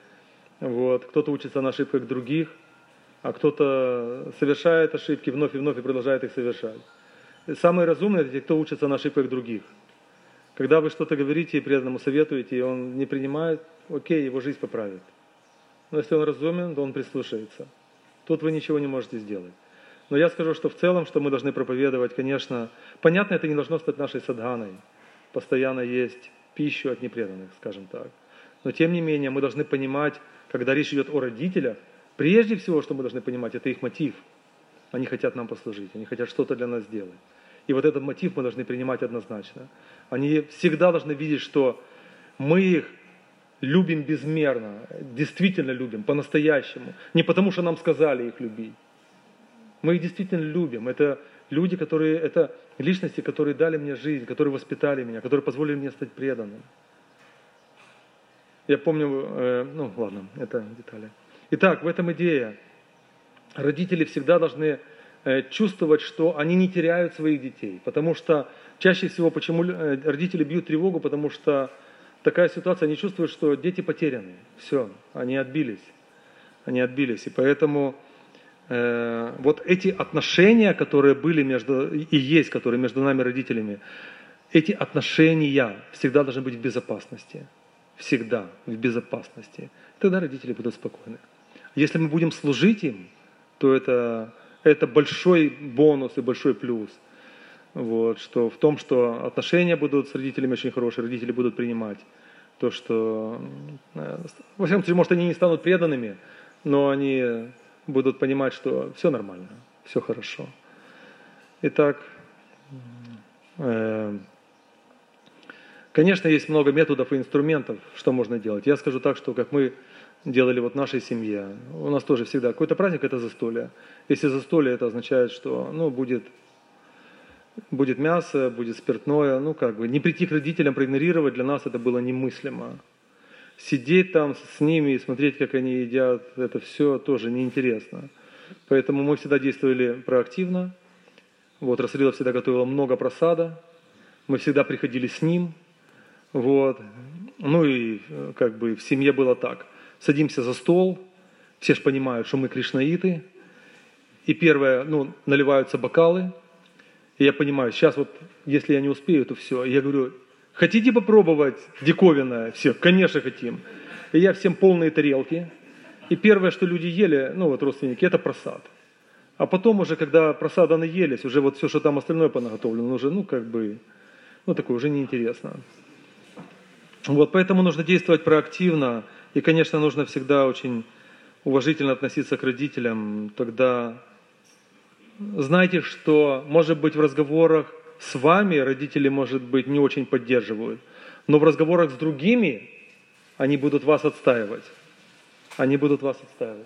вот, кто-то учится на ошибках других, а кто-то совершает ошибки вновь и вновь и продолжает их совершать. И самые разумные – это те, кто учится на ошибках других. Когда вы что-то говорите и преданному советуете, и он не принимает, окей, его жизнь поправит. Но если он разумен, то он прислушается. Тут вы ничего не можете сделать. Но я скажу, что в целом, что мы должны проповедовать, конечно, понятно, это не должно стать нашей садханой. Постоянно есть пищу от непреданных, скажем так. Но тем не менее, мы должны понимать, когда речь идет о родителях, прежде всего, что мы должны понимать, это их мотив. Они хотят нам послужить, они хотят что-то для нас сделать. И вот этот мотив мы должны принимать однозначно. Они всегда должны видеть, что мы их любим безмерно, действительно любим, по-настоящему. Не потому, что нам сказали их любить. Мы их действительно любим. Это люди, которые, это личности, которые дали мне жизнь, которые воспитали меня, которые позволили мне стать преданным. Я помню, э, ну ладно, это детали. Итак, в этом идея. Родители всегда должны э, чувствовать, что они не теряют своих детей. Потому что чаще всего, почему родители бьют тревогу, потому что такая ситуация, они чувствуют, что дети потеряны. Все, они отбились. Они отбились. И поэтому э, вот эти отношения, которые были между, и есть, которые между нами родителями, эти отношения всегда должны быть в безопасности. Всегда в безопасности. Тогда родители будут спокойны. Если мы будем служить им, то это, это большой бонус и большой плюс. Вот, что в том, что отношения будут с родителями очень хорошие, родители будут принимать то, что, во всяком случае, может, они не станут преданными, но они будут понимать, что все нормально, все хорошо. Итак, э, конечно, есть много методов и инструментов, что можно делать. Я скажу так, что как мы делали вот в нашей семье, у нас тоже всегда какой-то праздник – это застолье. Если застолье, это означает, что ну, будет... Будет мясо, будет спиртное, ну как бы, не прийти к родителям, проигнорировать, для нас это было немыслимо. Сидеть там с ними и смотреть, как они едят, это все тоже неинтересно. Поэтому мы всегда действовали проактивно. Вот, Расалила всегда готовила много просада, мы всегда приходили с ним. Вот. Ну и как бы в семье было так. Садимся за стол, все же понимают, что мы кришнаиты. И первое, ну, наливаются бокалы. И я понимаю, сейчас вот, если я не успею, то все. Я говорю, хотите попробовать диковинное? Все, конечно, хотим. И я всем полные тарелки. И первое, что люди ели, ну вот родственники, это просад. А потом уже, когда просада наелись, уже вот все, что там остальное понаготовлено, уже, ну как бы, ну такое уже неинтересно. Вот, поэтому нужно действовать проактивно. И, конечно, нужно всегда очень уважительно относиться к родителям. Тогда... Знайте, что, может быть, в разговорах с вами родители, может быть, не очень поддерживают, но в разговорах с другими они будут вас отстаивать. Они будут вас отстаивать.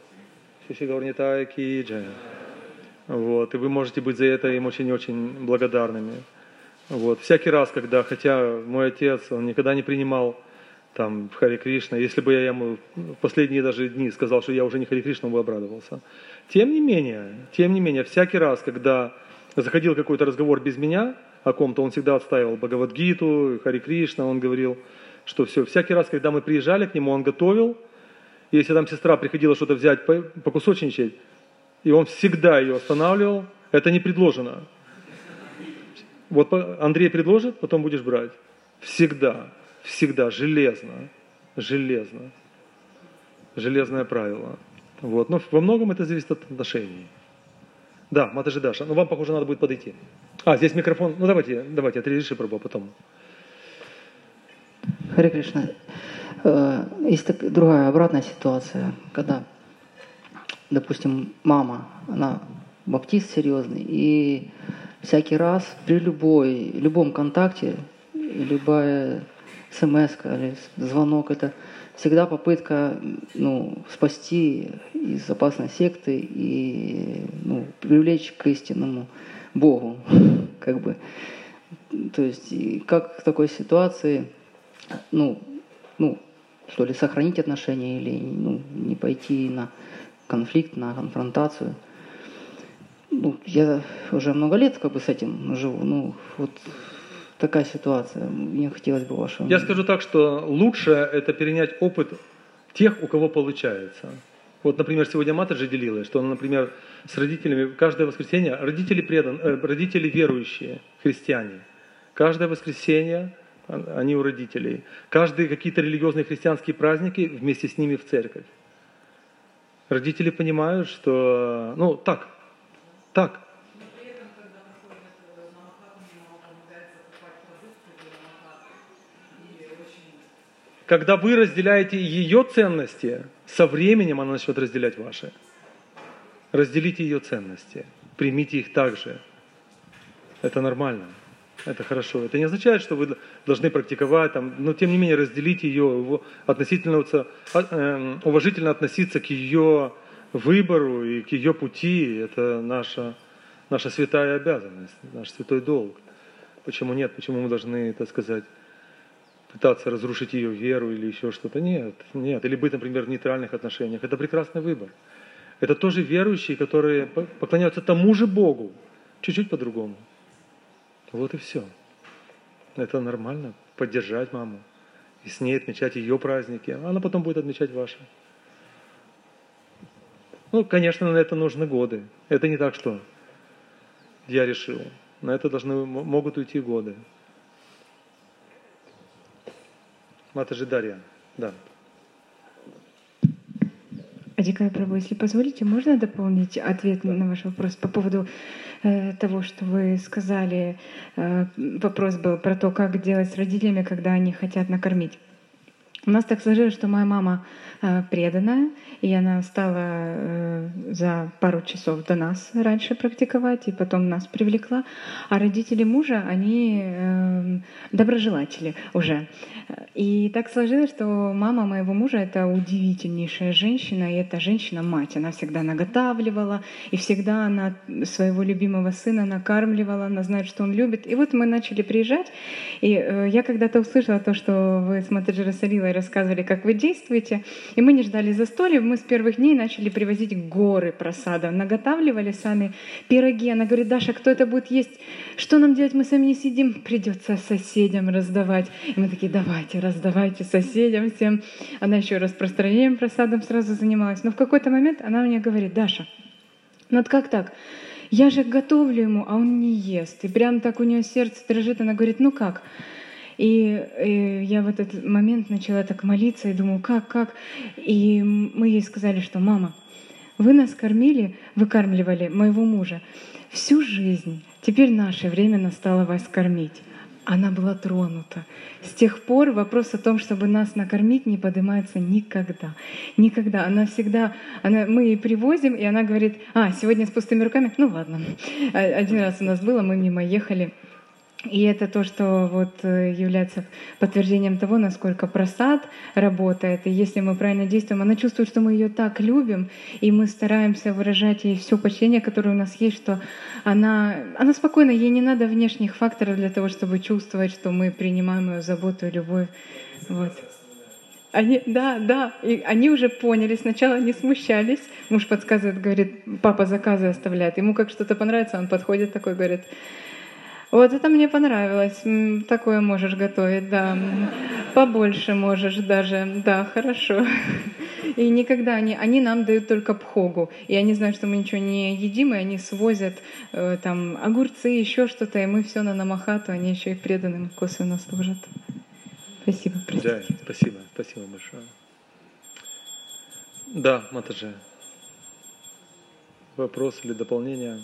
Вот, и вы можете быть за это им очень-очень благодарными. Вот. Всякий раз, когда, хотя мой отец, он никогда не принимал там в Харе Кришна, если бы я ему в последние даже дни сказал, что я уже не Харе Кришна, он бы обрадовался. Тем не менее, тем не менее, всякий раз, когда заходил какой-то разговор без меня о ком-то, он всегда отстаивал Бхагавад-гиту, Харе Кришна, он говорил, что все. Всякий раз, когда мы приезжали к нему, он готовил. Если там сестра приходила что-то взять, покусочничать, и он всегда ее останавливал, это не предложено. Вот Андрей предложит, потом будешь брать. Всегда, всегда, железно, железно. Железное правило. Вот. Но во многом это зависит от отношений. Да, Матаджи Даша. Ну, вам, похоже, надо будет подойти. А, здесь микрофон. Ну, давайте, давайте, отрежи пробу, потом. Харе Кришна. Есть так, другая обратная ситуация, когда, допустим, мама, она баптист серьезный, и всякий раз при любой, любом контакте, любая смс или звонок, это всегда попытка ну, спасти из опасной секты и ну, привлечь к истинному Богу. Как бы. То есть, как в такой ситуации ну, ну, что ли, сохранить отношения или ну, не пойти на конфликт, на конфронтацию. Ну, я уже много лет как бы с этим живу. Ну, вот такая ситуация. Мне хотелось бы вашего... Я скажу так, что лучше это перенять опыт тех, у кого получается. Вот, например, сегодня Матаджи делилась, что, например, с родителями каждое воскресенье, родители предан, э, родители верующие, христиане, каждое воскресенье они у родителей. Каждые какие-то религиозные христианские праздники вместе с ними в церковь. Родители понимают, что... Ну, так. Так. Когда вы разделяете ее ценности, со временем она начнет разделять ваши. Разделите ее ценности. Примите их также. Это нормально. Это хорошо. Это не означает, что вы должны практиковать, там, но тем не менее разделите ее, относительно, уважительно относиться к ее выбору и к ее пути. Это наша, наша святая обязанность, наш святой долг. Почему нет? Почему мы должны, так сказать, пытаться разрушить ее веру или еще что-то? Нет, нет. Или быть, например, в нейтральных отношениях. Это прекрасный выбор. Это тоже верующие, которые поклоняются тому же Богу, чуть-чуть по-другому. Вот и все. Это нормально. Поддержать маму. И с ней отмечать ее праздники. А она потом будет отмечать ваши. Ну, конечно, на это нужны годы. Это не так, что я решил. На это должны, могут уйти годы. Матаджи Дарья. Да. Адикая Прабhu, если позволите, можно дополнить ответ на ваш вопрос по поводу э, того, что вы сказали. Э, вопрос был про то, как делать с родителями, когда они хотят накормить. У нас так сложилось, что моя мама э, преданная, и она стала э, за пару часов до нас раньше практиковать, и потом нас привлекла. А родители мужа, они э, доброжелатели уже. И так сложилось, что мама моего мужа — это удивительнейшая женщина, и эта женщина-мать. Она всегда наготавливала, и всегда она своего любимого сына накармливала, она знает, что он любит. И вот мы начали приезжать, и э, я когда-то услышала то, что вы с Матаджи Расалилой рассказывали, как вы действуете, и мы не ждали застолья, мы с первых дней начали привозить горы просадов, наготавливали сами пироги. Она говорит: Даша, кто это будет есть? Что нам делать? Мы сами не сидим, придется соседям раздавать. И мы такие: давайте, раздавайте соседям всем. Она еще распространением просадов сразу занималась. Но в какой-то момент она мне говорит: Даша, ну вот как так? Я же готовлю ему, а он не ест. И прям так у нее сердце дрожит. Она говорит: ну как? И, и я в этот момент начала так молиться и думаю: как, как? И мы ей сказали, что: мама, вы нас кормили, выкармливали моего мужа всю жизнь. Теперь наше время настало вас кормить. Она была тронута. С тех пор вопрос о том, чтобы нас накормить, не поднимается никогда. Никогда. Она всегда... Она, мы ей привозим, и она говорит: а, сегодня с пустыми руками? Ну ладно. Один раз у нас было, мы мимо ехали. И это то, что вот является подтверждением того, насколько просад работает. И если мы правильно действуем, она чувствует, что мы ее так любим, и мы стараемся выражать ей все почтение, которое у нас есть, что она, она спокойна, ей не надо внешних факторов для того, чтобы чувствовать, что мы принимаем ее заботу и любовь. Вот. Они, да, да, и они уже поняли. Сначала они смущались. Муж подсказывает, говорит: папа заказы оставляет. Ему как что-то понравится, он подходит такой, говорит: вот это мне понравилось, такое можешь готовить, да, побольше можешь даже, да, хорошо. И никогда они, они нам дают только пхогу. И они знают, что мы ничего не едим, и они свозят э, там огурцы, еще что-то, и мы все на намахату, они еще и преданным косвенно служат. Спасибо. Да, спасибо, спасибо большое. Да, Матаджи. Вопрос или дополнение?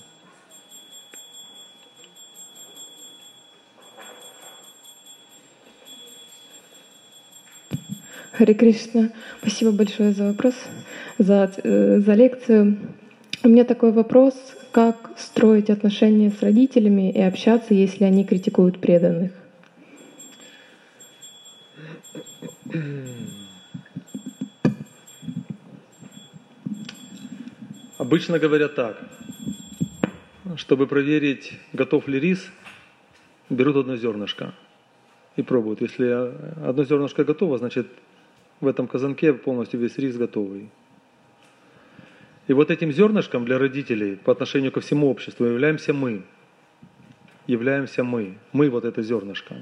Харе Кришна, спасибо большое за вопрос, за, э, за лекцию. У меня такой вопрос, как строить отношения с родителями и общаться, если они критикуют преданных? Обычно говорят так. Чтобы проверить, готов ли рис, берут одно зернышко и пробуют. Если одно зернышко готово, значит в этом казанке полностью весь рис готовый. И вот этим зернышком для родителей по отношению ко всему обществу являемся мы. Являемся мы. Мы вот это зернышко.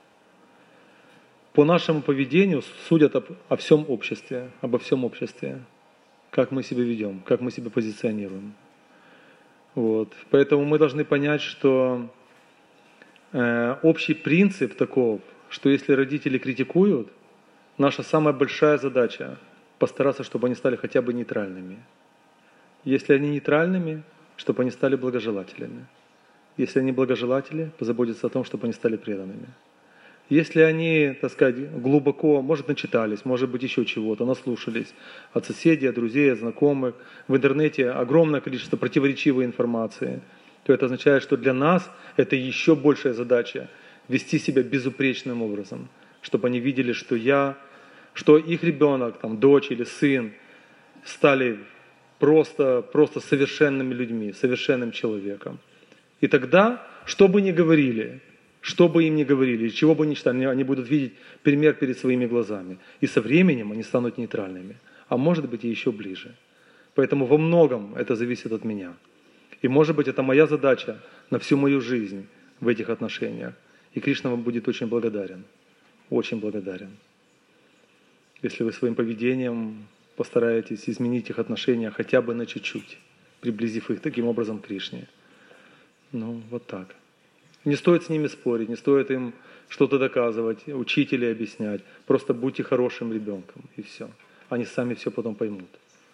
По нашему поведению судят об, о всем обществе, обо всем обществе. Как мы себя ведем, как мы себя позиционируем. Вот. Поэтому мы должны понять, что э, общий принцип таков, что если родители критикуют, наша самая большая задача – постараться, чтобы они стали хотя бы нейтральными. Если они нейтральными, чтобы они стали благожелателями. Если они благожелатели, позаботиться о том, чтобы они стали преданными. Если они, так сказать, глубоко, может, начитались, может быть, еще чего-то, наслушались от соседей, от друзей, от знакомых, в интернете огромное количество противоречивой информации, то это означает, что для нас это еще большая задача – вести себя безупречным образом, чтобы они видели, что я, что их ребенок, там, дочь или сын стали просто, просто совершенными людьми, совершенным человеком. И тогда, что бы ни говорили, что бы им ни говорили, чего бы ни читали, они будут видеть пример перед своими глазами. И со временем они станут нейтральными, а может быть и еще ближе. Поэтому во многом это зависит от меня. И может быть это моя задача на всю мою жизнь в этих отношениях. И Кришна вам будет очень благодарен, очень благодарен. Если вы своим поведением постараетесь изменить их отношения хотя бы на чуть-чуть, приблизив их таким образом к Кришне. Ну, вот так. Не стоит с ними спорить, не стоит им что-то доказывать, учить или объяснять. Просто будьте хорошим ребенком, и все. Они сами все потом поймут.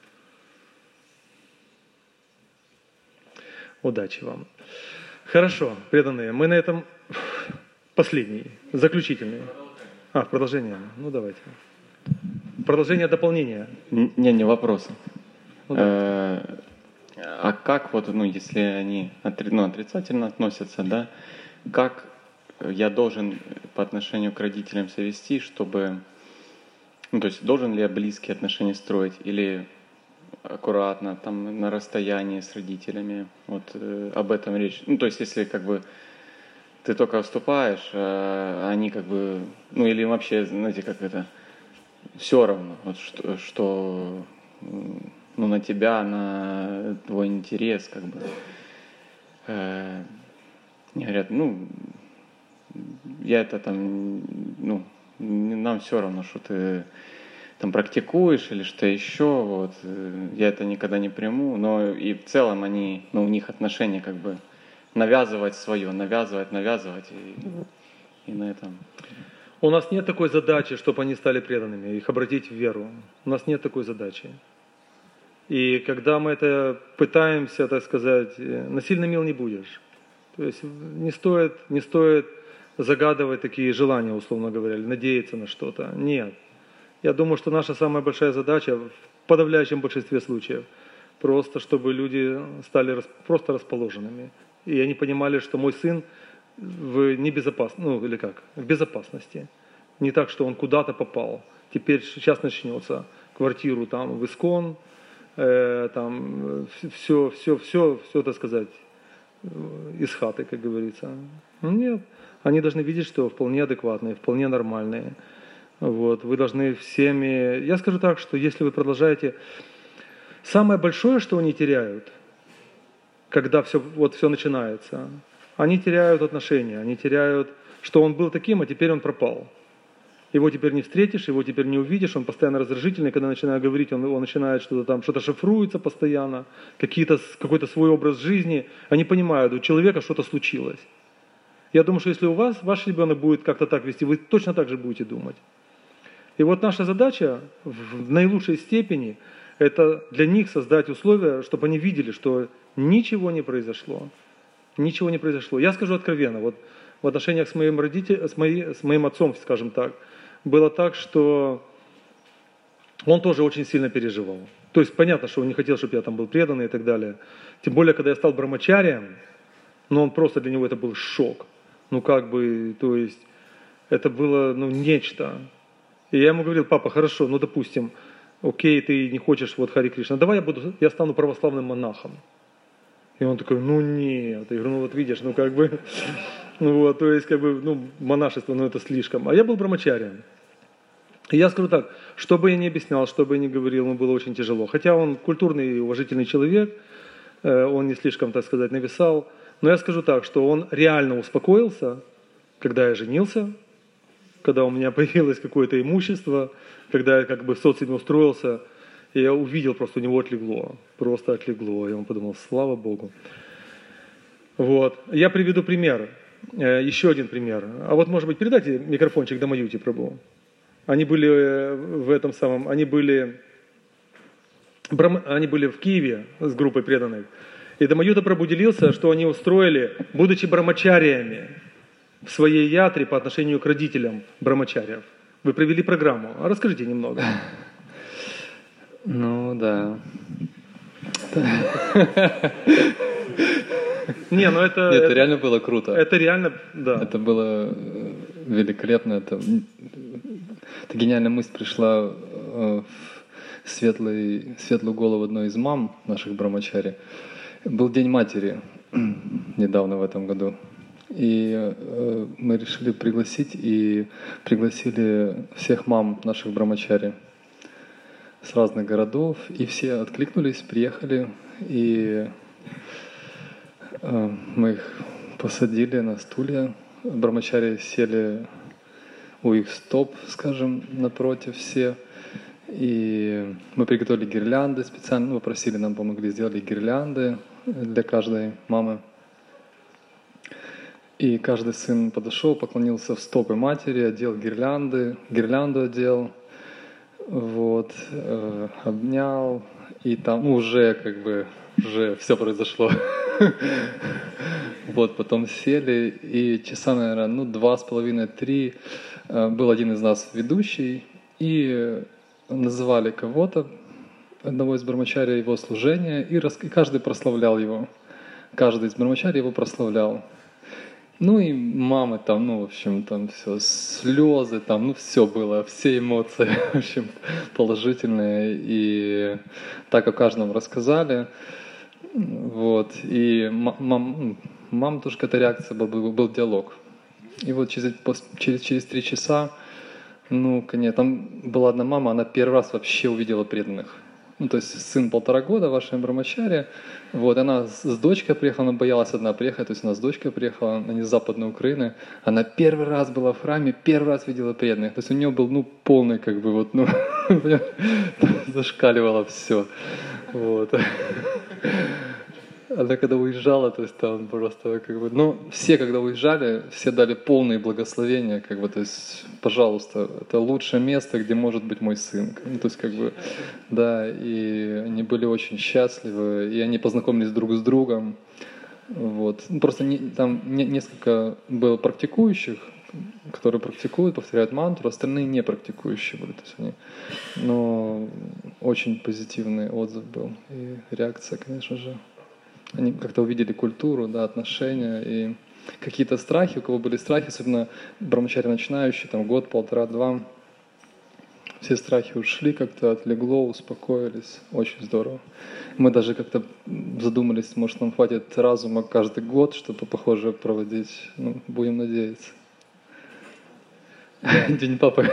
Удачи вам. Хорошо, преданные, мы на этом последний, заключительный. А, продолжение. Ну, давайте. Продолжение дополнения. Не, не вопрос. Ну, да. А как вот, ну, если они отри, ну, отрицательно относятся, да, как я должен по отношению к родителям себя вести, чтобы, ну, то есть должен ли я близкие отношения строить или аккуратно, там, на расстоянии с родителями, вот э, об этом речь. Ну, то есть если как бы ты только вступаешь, а они как бы, ну, или вообще, знаете, как это, все равно, вот что, что ну, на тебя, на твой интерес, как бы. Э, мне говорят, ну, я это там, ну, нам все равно, что ты там практикуешь или что еще, вот, я это никогда не приму, но и в целом они, ну, у них отношения как бы навязывать свое, навязывать, навязывать, и, и на этом. У нас нет такой задачи, чтобы они стали преданными, их обратить в веру. У нас нет такой задачи. И когда мы это пытаемся, так сказать, насильно мил не будешь. То есть не стоит, не стоит загадывать такие желания, условно говоря, или надеяться на что-то. Нет. Я думаю, что наша самая большая задача в подавляющем большинстве случаев просто, чтобы люди стали просто расположенными. И они понимали, что мой сын в небезопасности, ну или как, в безопасности. Не так, что он куда-то попал. Теперь сейчас начнется квартиру там в Искон, э, там все, все, все, все, так сказать, из хаты, как говорится. Нет, они должны видеть, что вполне адекватные, вполне нормальные. Вот, вы должны всеми... Я скажу так, что если вы продолжаете... Самое большое, что они теряют, когда все, вот все начинается, они теряют отношения, они теряют, что он был таким, а теперь он пропал. Его теперь не встретишь, его теперь не увидишь, он постоянно раздражительный, когда начинает говорить, он, он начинает что-то там, что-то шифруется постоянно, какие-то, какой-то свой образ жизни. Они понимают, у человека что-то случилось. Я думаю, что если у вас, ваш ребенок будет как-то так вести, вы точно так же будете думать. И вот наша задача в наилучшей степени – это для них создать условия, чтобы они видели, что ничего не произошло. Ничего не произошло. Я скажу откровенно, вот в отношениях с моим родителем, с, мои, с моим отцом, скажем так, было так, что он тоже очень сильно переживал. То есть понятно, что он не хотел, чтобы я там был преданный и так далее. Тем более, когда я стал брамачарием, но он просто, для него это был шок. Ну как бы, то есть, это было, ну, нечто. И я ему говорил: папа, хорошо, ну, допустим, окей, ты не хочешь, вот, Хари Кришна, давай я буду, я стану православным монахом. И он такой: ну, нет. Я говорю: ну, вот видишь, ну, как бы, ну, вот, то есть, как бы, ну, монашество, ну, это слишком. А я был брамачарием. И я скажу так, что бы я ни объяснял, что бы я ни говорил, ему было очень тяжело. Хотя он культурный и уважительный человек, он не слишком, так сказать, нависал. Но я скажу так, что он реально успокоился, когда я женился, когда у меня появилось какое-то имущество, когда я как бы в социуме устроился, и я увидел, просто у него отлегло, просто отлегло. И он подумал: слава Богу. Вот. Я приведу пример, еще один пример. А вот, может быть, передайте микрофончик Дамаюти Прабху. Они были в этом самом, они были, они были в Киеве с группой преданных. И Дамаюта Прабху делился, что они устроили, будучи брамачариями, в своей ятре по отношению к родителям брамачариев. Вы провели программу. А расскажите немного. Ну, да. Не, ну это... Нет, это реально было круто. Это реально, да. Это было великолепно. Это, это гениальная мысль пришла в светлый, светлую голову одной из мам наших брамачари. Был День матери недавно в этом году. И э, мы решили пригласить и пригласили всех мам наших брамачари с разных городов. И все откликнулись, приехали. И э, мы их посадили на стулья. Брамачари сели у их стоп, скажем, напротив все. И мы приготовили гирлянды специально. Ну, попросили, нам помогли, сделали гирлянды для каждой мамы. И каждый сын подошел, поклонился в стопы матери, одел гирлянды, гирлянду одел, вот, э, обнял, и там ну, уже как бы, уже все произошло. Вот, потом сели, и часа, наверное, ну, два с половиной, три, был один из нас ведущий, и называли кого-то, одного из брамачари, его служения, и, рас... и каждый прославлял его. Каждый из брамачари его прославлял. Ну и мамы там, ну, в общем, там все, слезы там, ну, все было, все эмоции, в общем, положительные. И так о каждом рассказали. Вот. И мам, мам тоже какая-то реакция, был, был, был диалог. И вот через, через, через три часа, ну, конечно, там была одна мама, она первый раз вообще увидела преданных. Ну, то есть сын полтора года, ваша брамачари. Вот, она с, с дочкой приехала, она боялась одна приехать, то есть она с дочкой приехала, она из Западной Украины. Она первый раз была в храме, первый раз видела преданных. То есть у нее был, ну, полный, как бы, вот, ну, зашкаливало все. Вот. Она когда уезжала, то есть там просто как бы, ну, все, когда уезжали, все дали полные благословения, как бы, то есть, пожалуйста, это лучшее место, где может быть мой сын. Ну, то есть, как бы, да, и они были очень счастливы, и они познакомились друг с другом, вот. Ну, просто не, там не, несколько было практикующих, которые практикуют, повторяют мантру, остальные не практикующие были, то есть они, но очень позитивный отзыв был, и реакция, конечно же. Они как-то увидели культуру, да, отношения и какие-то страхи, у кого были страхи, особенно брамачари начинающие, там год, полтора, два, все страхи ушли, как-то отлегло, успокоились, очень здорово. Мы даже как-то задумались, может, нам хватит разума каждый год, чтобы похоже проводить, ну, будем надеяться. День папы.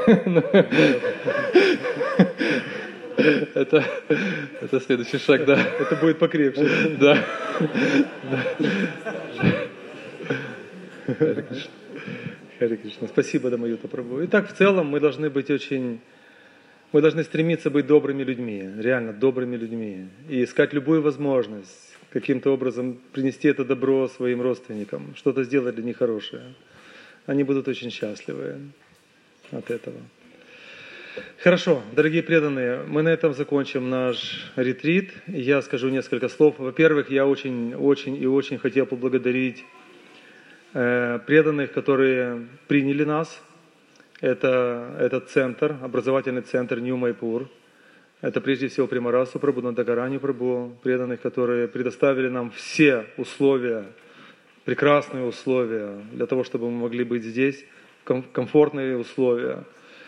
Это, это следующий шаг, да. Это будет покрепче. Да. Харе Кришна. Спасибо, Дамаюта Прабху. Итак, в целом мы должны быть очень... Мы должны стремиться быть добрыми людьми, реально добрыми людьми. И искать любую возможность каким-то образом принести это добро своим родственникам, что-то сделать для них хорошее. Они будут очень счастливы от этого. Хорошо, дорогие преданные, мы на этом закончим наш ретрит. Я скажу несколько слов. Во-первых, я очень, очень и очень хотел поблагодарить э, преданных, которые приняли нас. Это этот центр, образовательный центр Нью Майпур. Это прежде всего Примарасу Прабху, Надагарани Прабху, преданных, которые предоставили нам все условия, прекрасные условия для того, чтобы мы могли быть здесь, комфортные условия.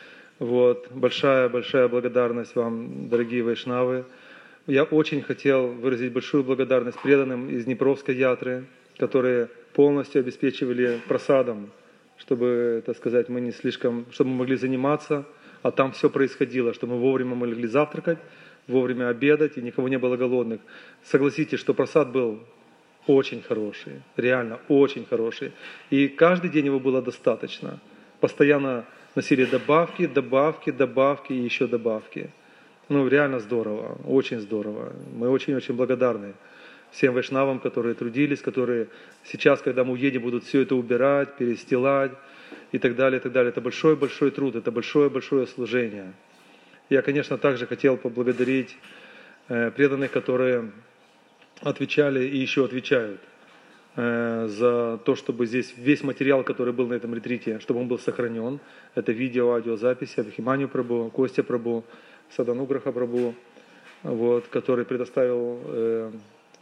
Вот. Большая-большая благодарность вам, дорогие вайшнавы. Я очень хотел выразить большую благодарность преданным из Днепровской ятры, которые полностью обеспечивали просадом, чтобы, так сказать, мы не слишком, чтобы мы могли заниматься, а там все происходило, что мы вовремя могли завтракать, вовремя обедать, и никого не было голодных. Согласитесь, что просад был очень хороший, реально очень хороший. И каждый день его было достаточно. Постоянно носили добавки, добавки, добавки и еще добавки. Ну, реально здорово, очень здорово. Мы очень-очень благодарны всем вайшнавам, которые трудились, которые сейчас, когда мы уедем, будут все это убирать, перестилать и так далее, и так далее. Это большой-большой труд, это большое-большое служение. Я, конечно, также хотел поблагодарить э, преданных, которые отвечали и еще отвечают э, за то, чтобы здесь весь материал, который был на этом ретрите, чтобы он был сохранен. Это видео, аудиозаписи, Абхиманию Прабху, Костя Прабху, Садануграха Прабху, вот, который предоставил э,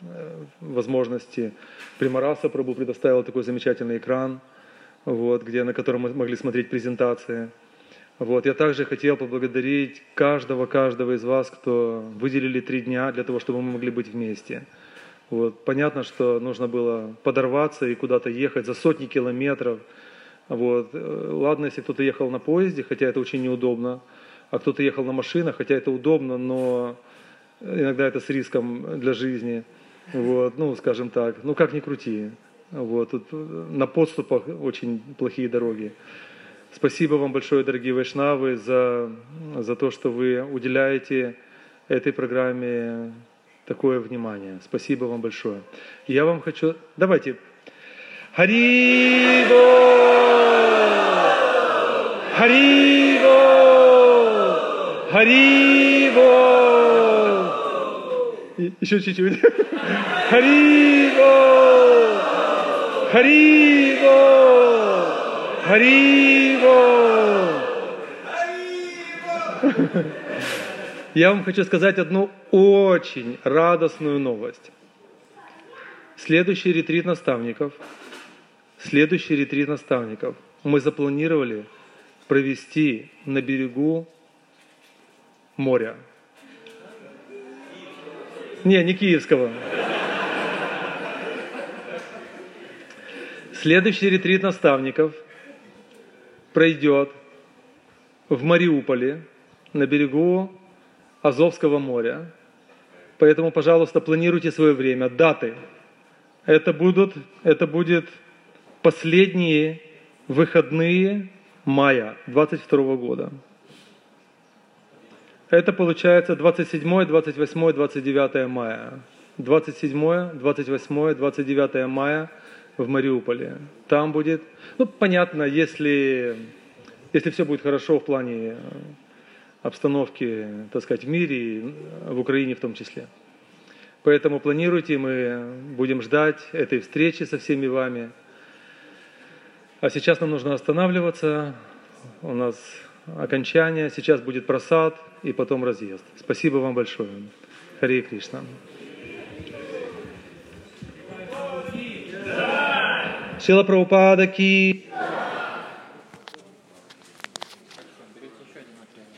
возможности. Примараса Прабху предоставил такой замечательный экран, вот, где, на котором мы могли смотреть презентации. Вот. Я также хотел поблагодарить каждого, каждого из вас, кто выделили три дня для того, чтобы мы могли быть вместе. Вот. Понятно, что нужно было подорваться и куда-то ехать за сотни километров. Вот. Ладно, если кто-то ехал на поезде, хотя это очень неудобно, а кто-то ехал на машинах, хотя это удобно, но иногда это с риском для жизни. Вот, ну, скажем так, ну как ни крути. Вот, тут на подступах очень плохие дороги. Спасибо вам большое, дорогие вайшнавы, за, за то, что вы уделяете этой программе такое внимание. Спасибо вам большое. Я вам хочу... Давайте. Хари-бо! Хари-бо! Хари-бо! Еще чуть-чуть. Хари-бо! Хари-бо! Хари-бо! Я вам хочу сказать одну очень радостную новость. Следующий ретрит наставников, следующий ретрит наставников мы запланировали провести на берегу моря. Не, не Киевского. Следующий ретрит наставников пройдет в Мариуполе, на берегу Азовского моря. Поэтому, пожалуйста, планируйте свое время, даты. Это будут, это будет последние выходные мая двадцать второго года. Это получается двадцать седьмое, двадцать восьмое, двадцать девятое мая. двадцать седьмое, двадцать восьмое, двадцать девятое мая в Мариуполе. Там будет, ну, понятно, если, если все будет хорошо в плане обстановки, так сказать, в мире, в Украине в том числе. Поэтому планируйте, мы будем ждать этой встречи со всеми вами. А сейчас нам нужно останавливаться. У нас окончание, сейчас будет просад и потом разъезд. Спасибо вам большое. Харе Кришна. Шрила Прабхупада ки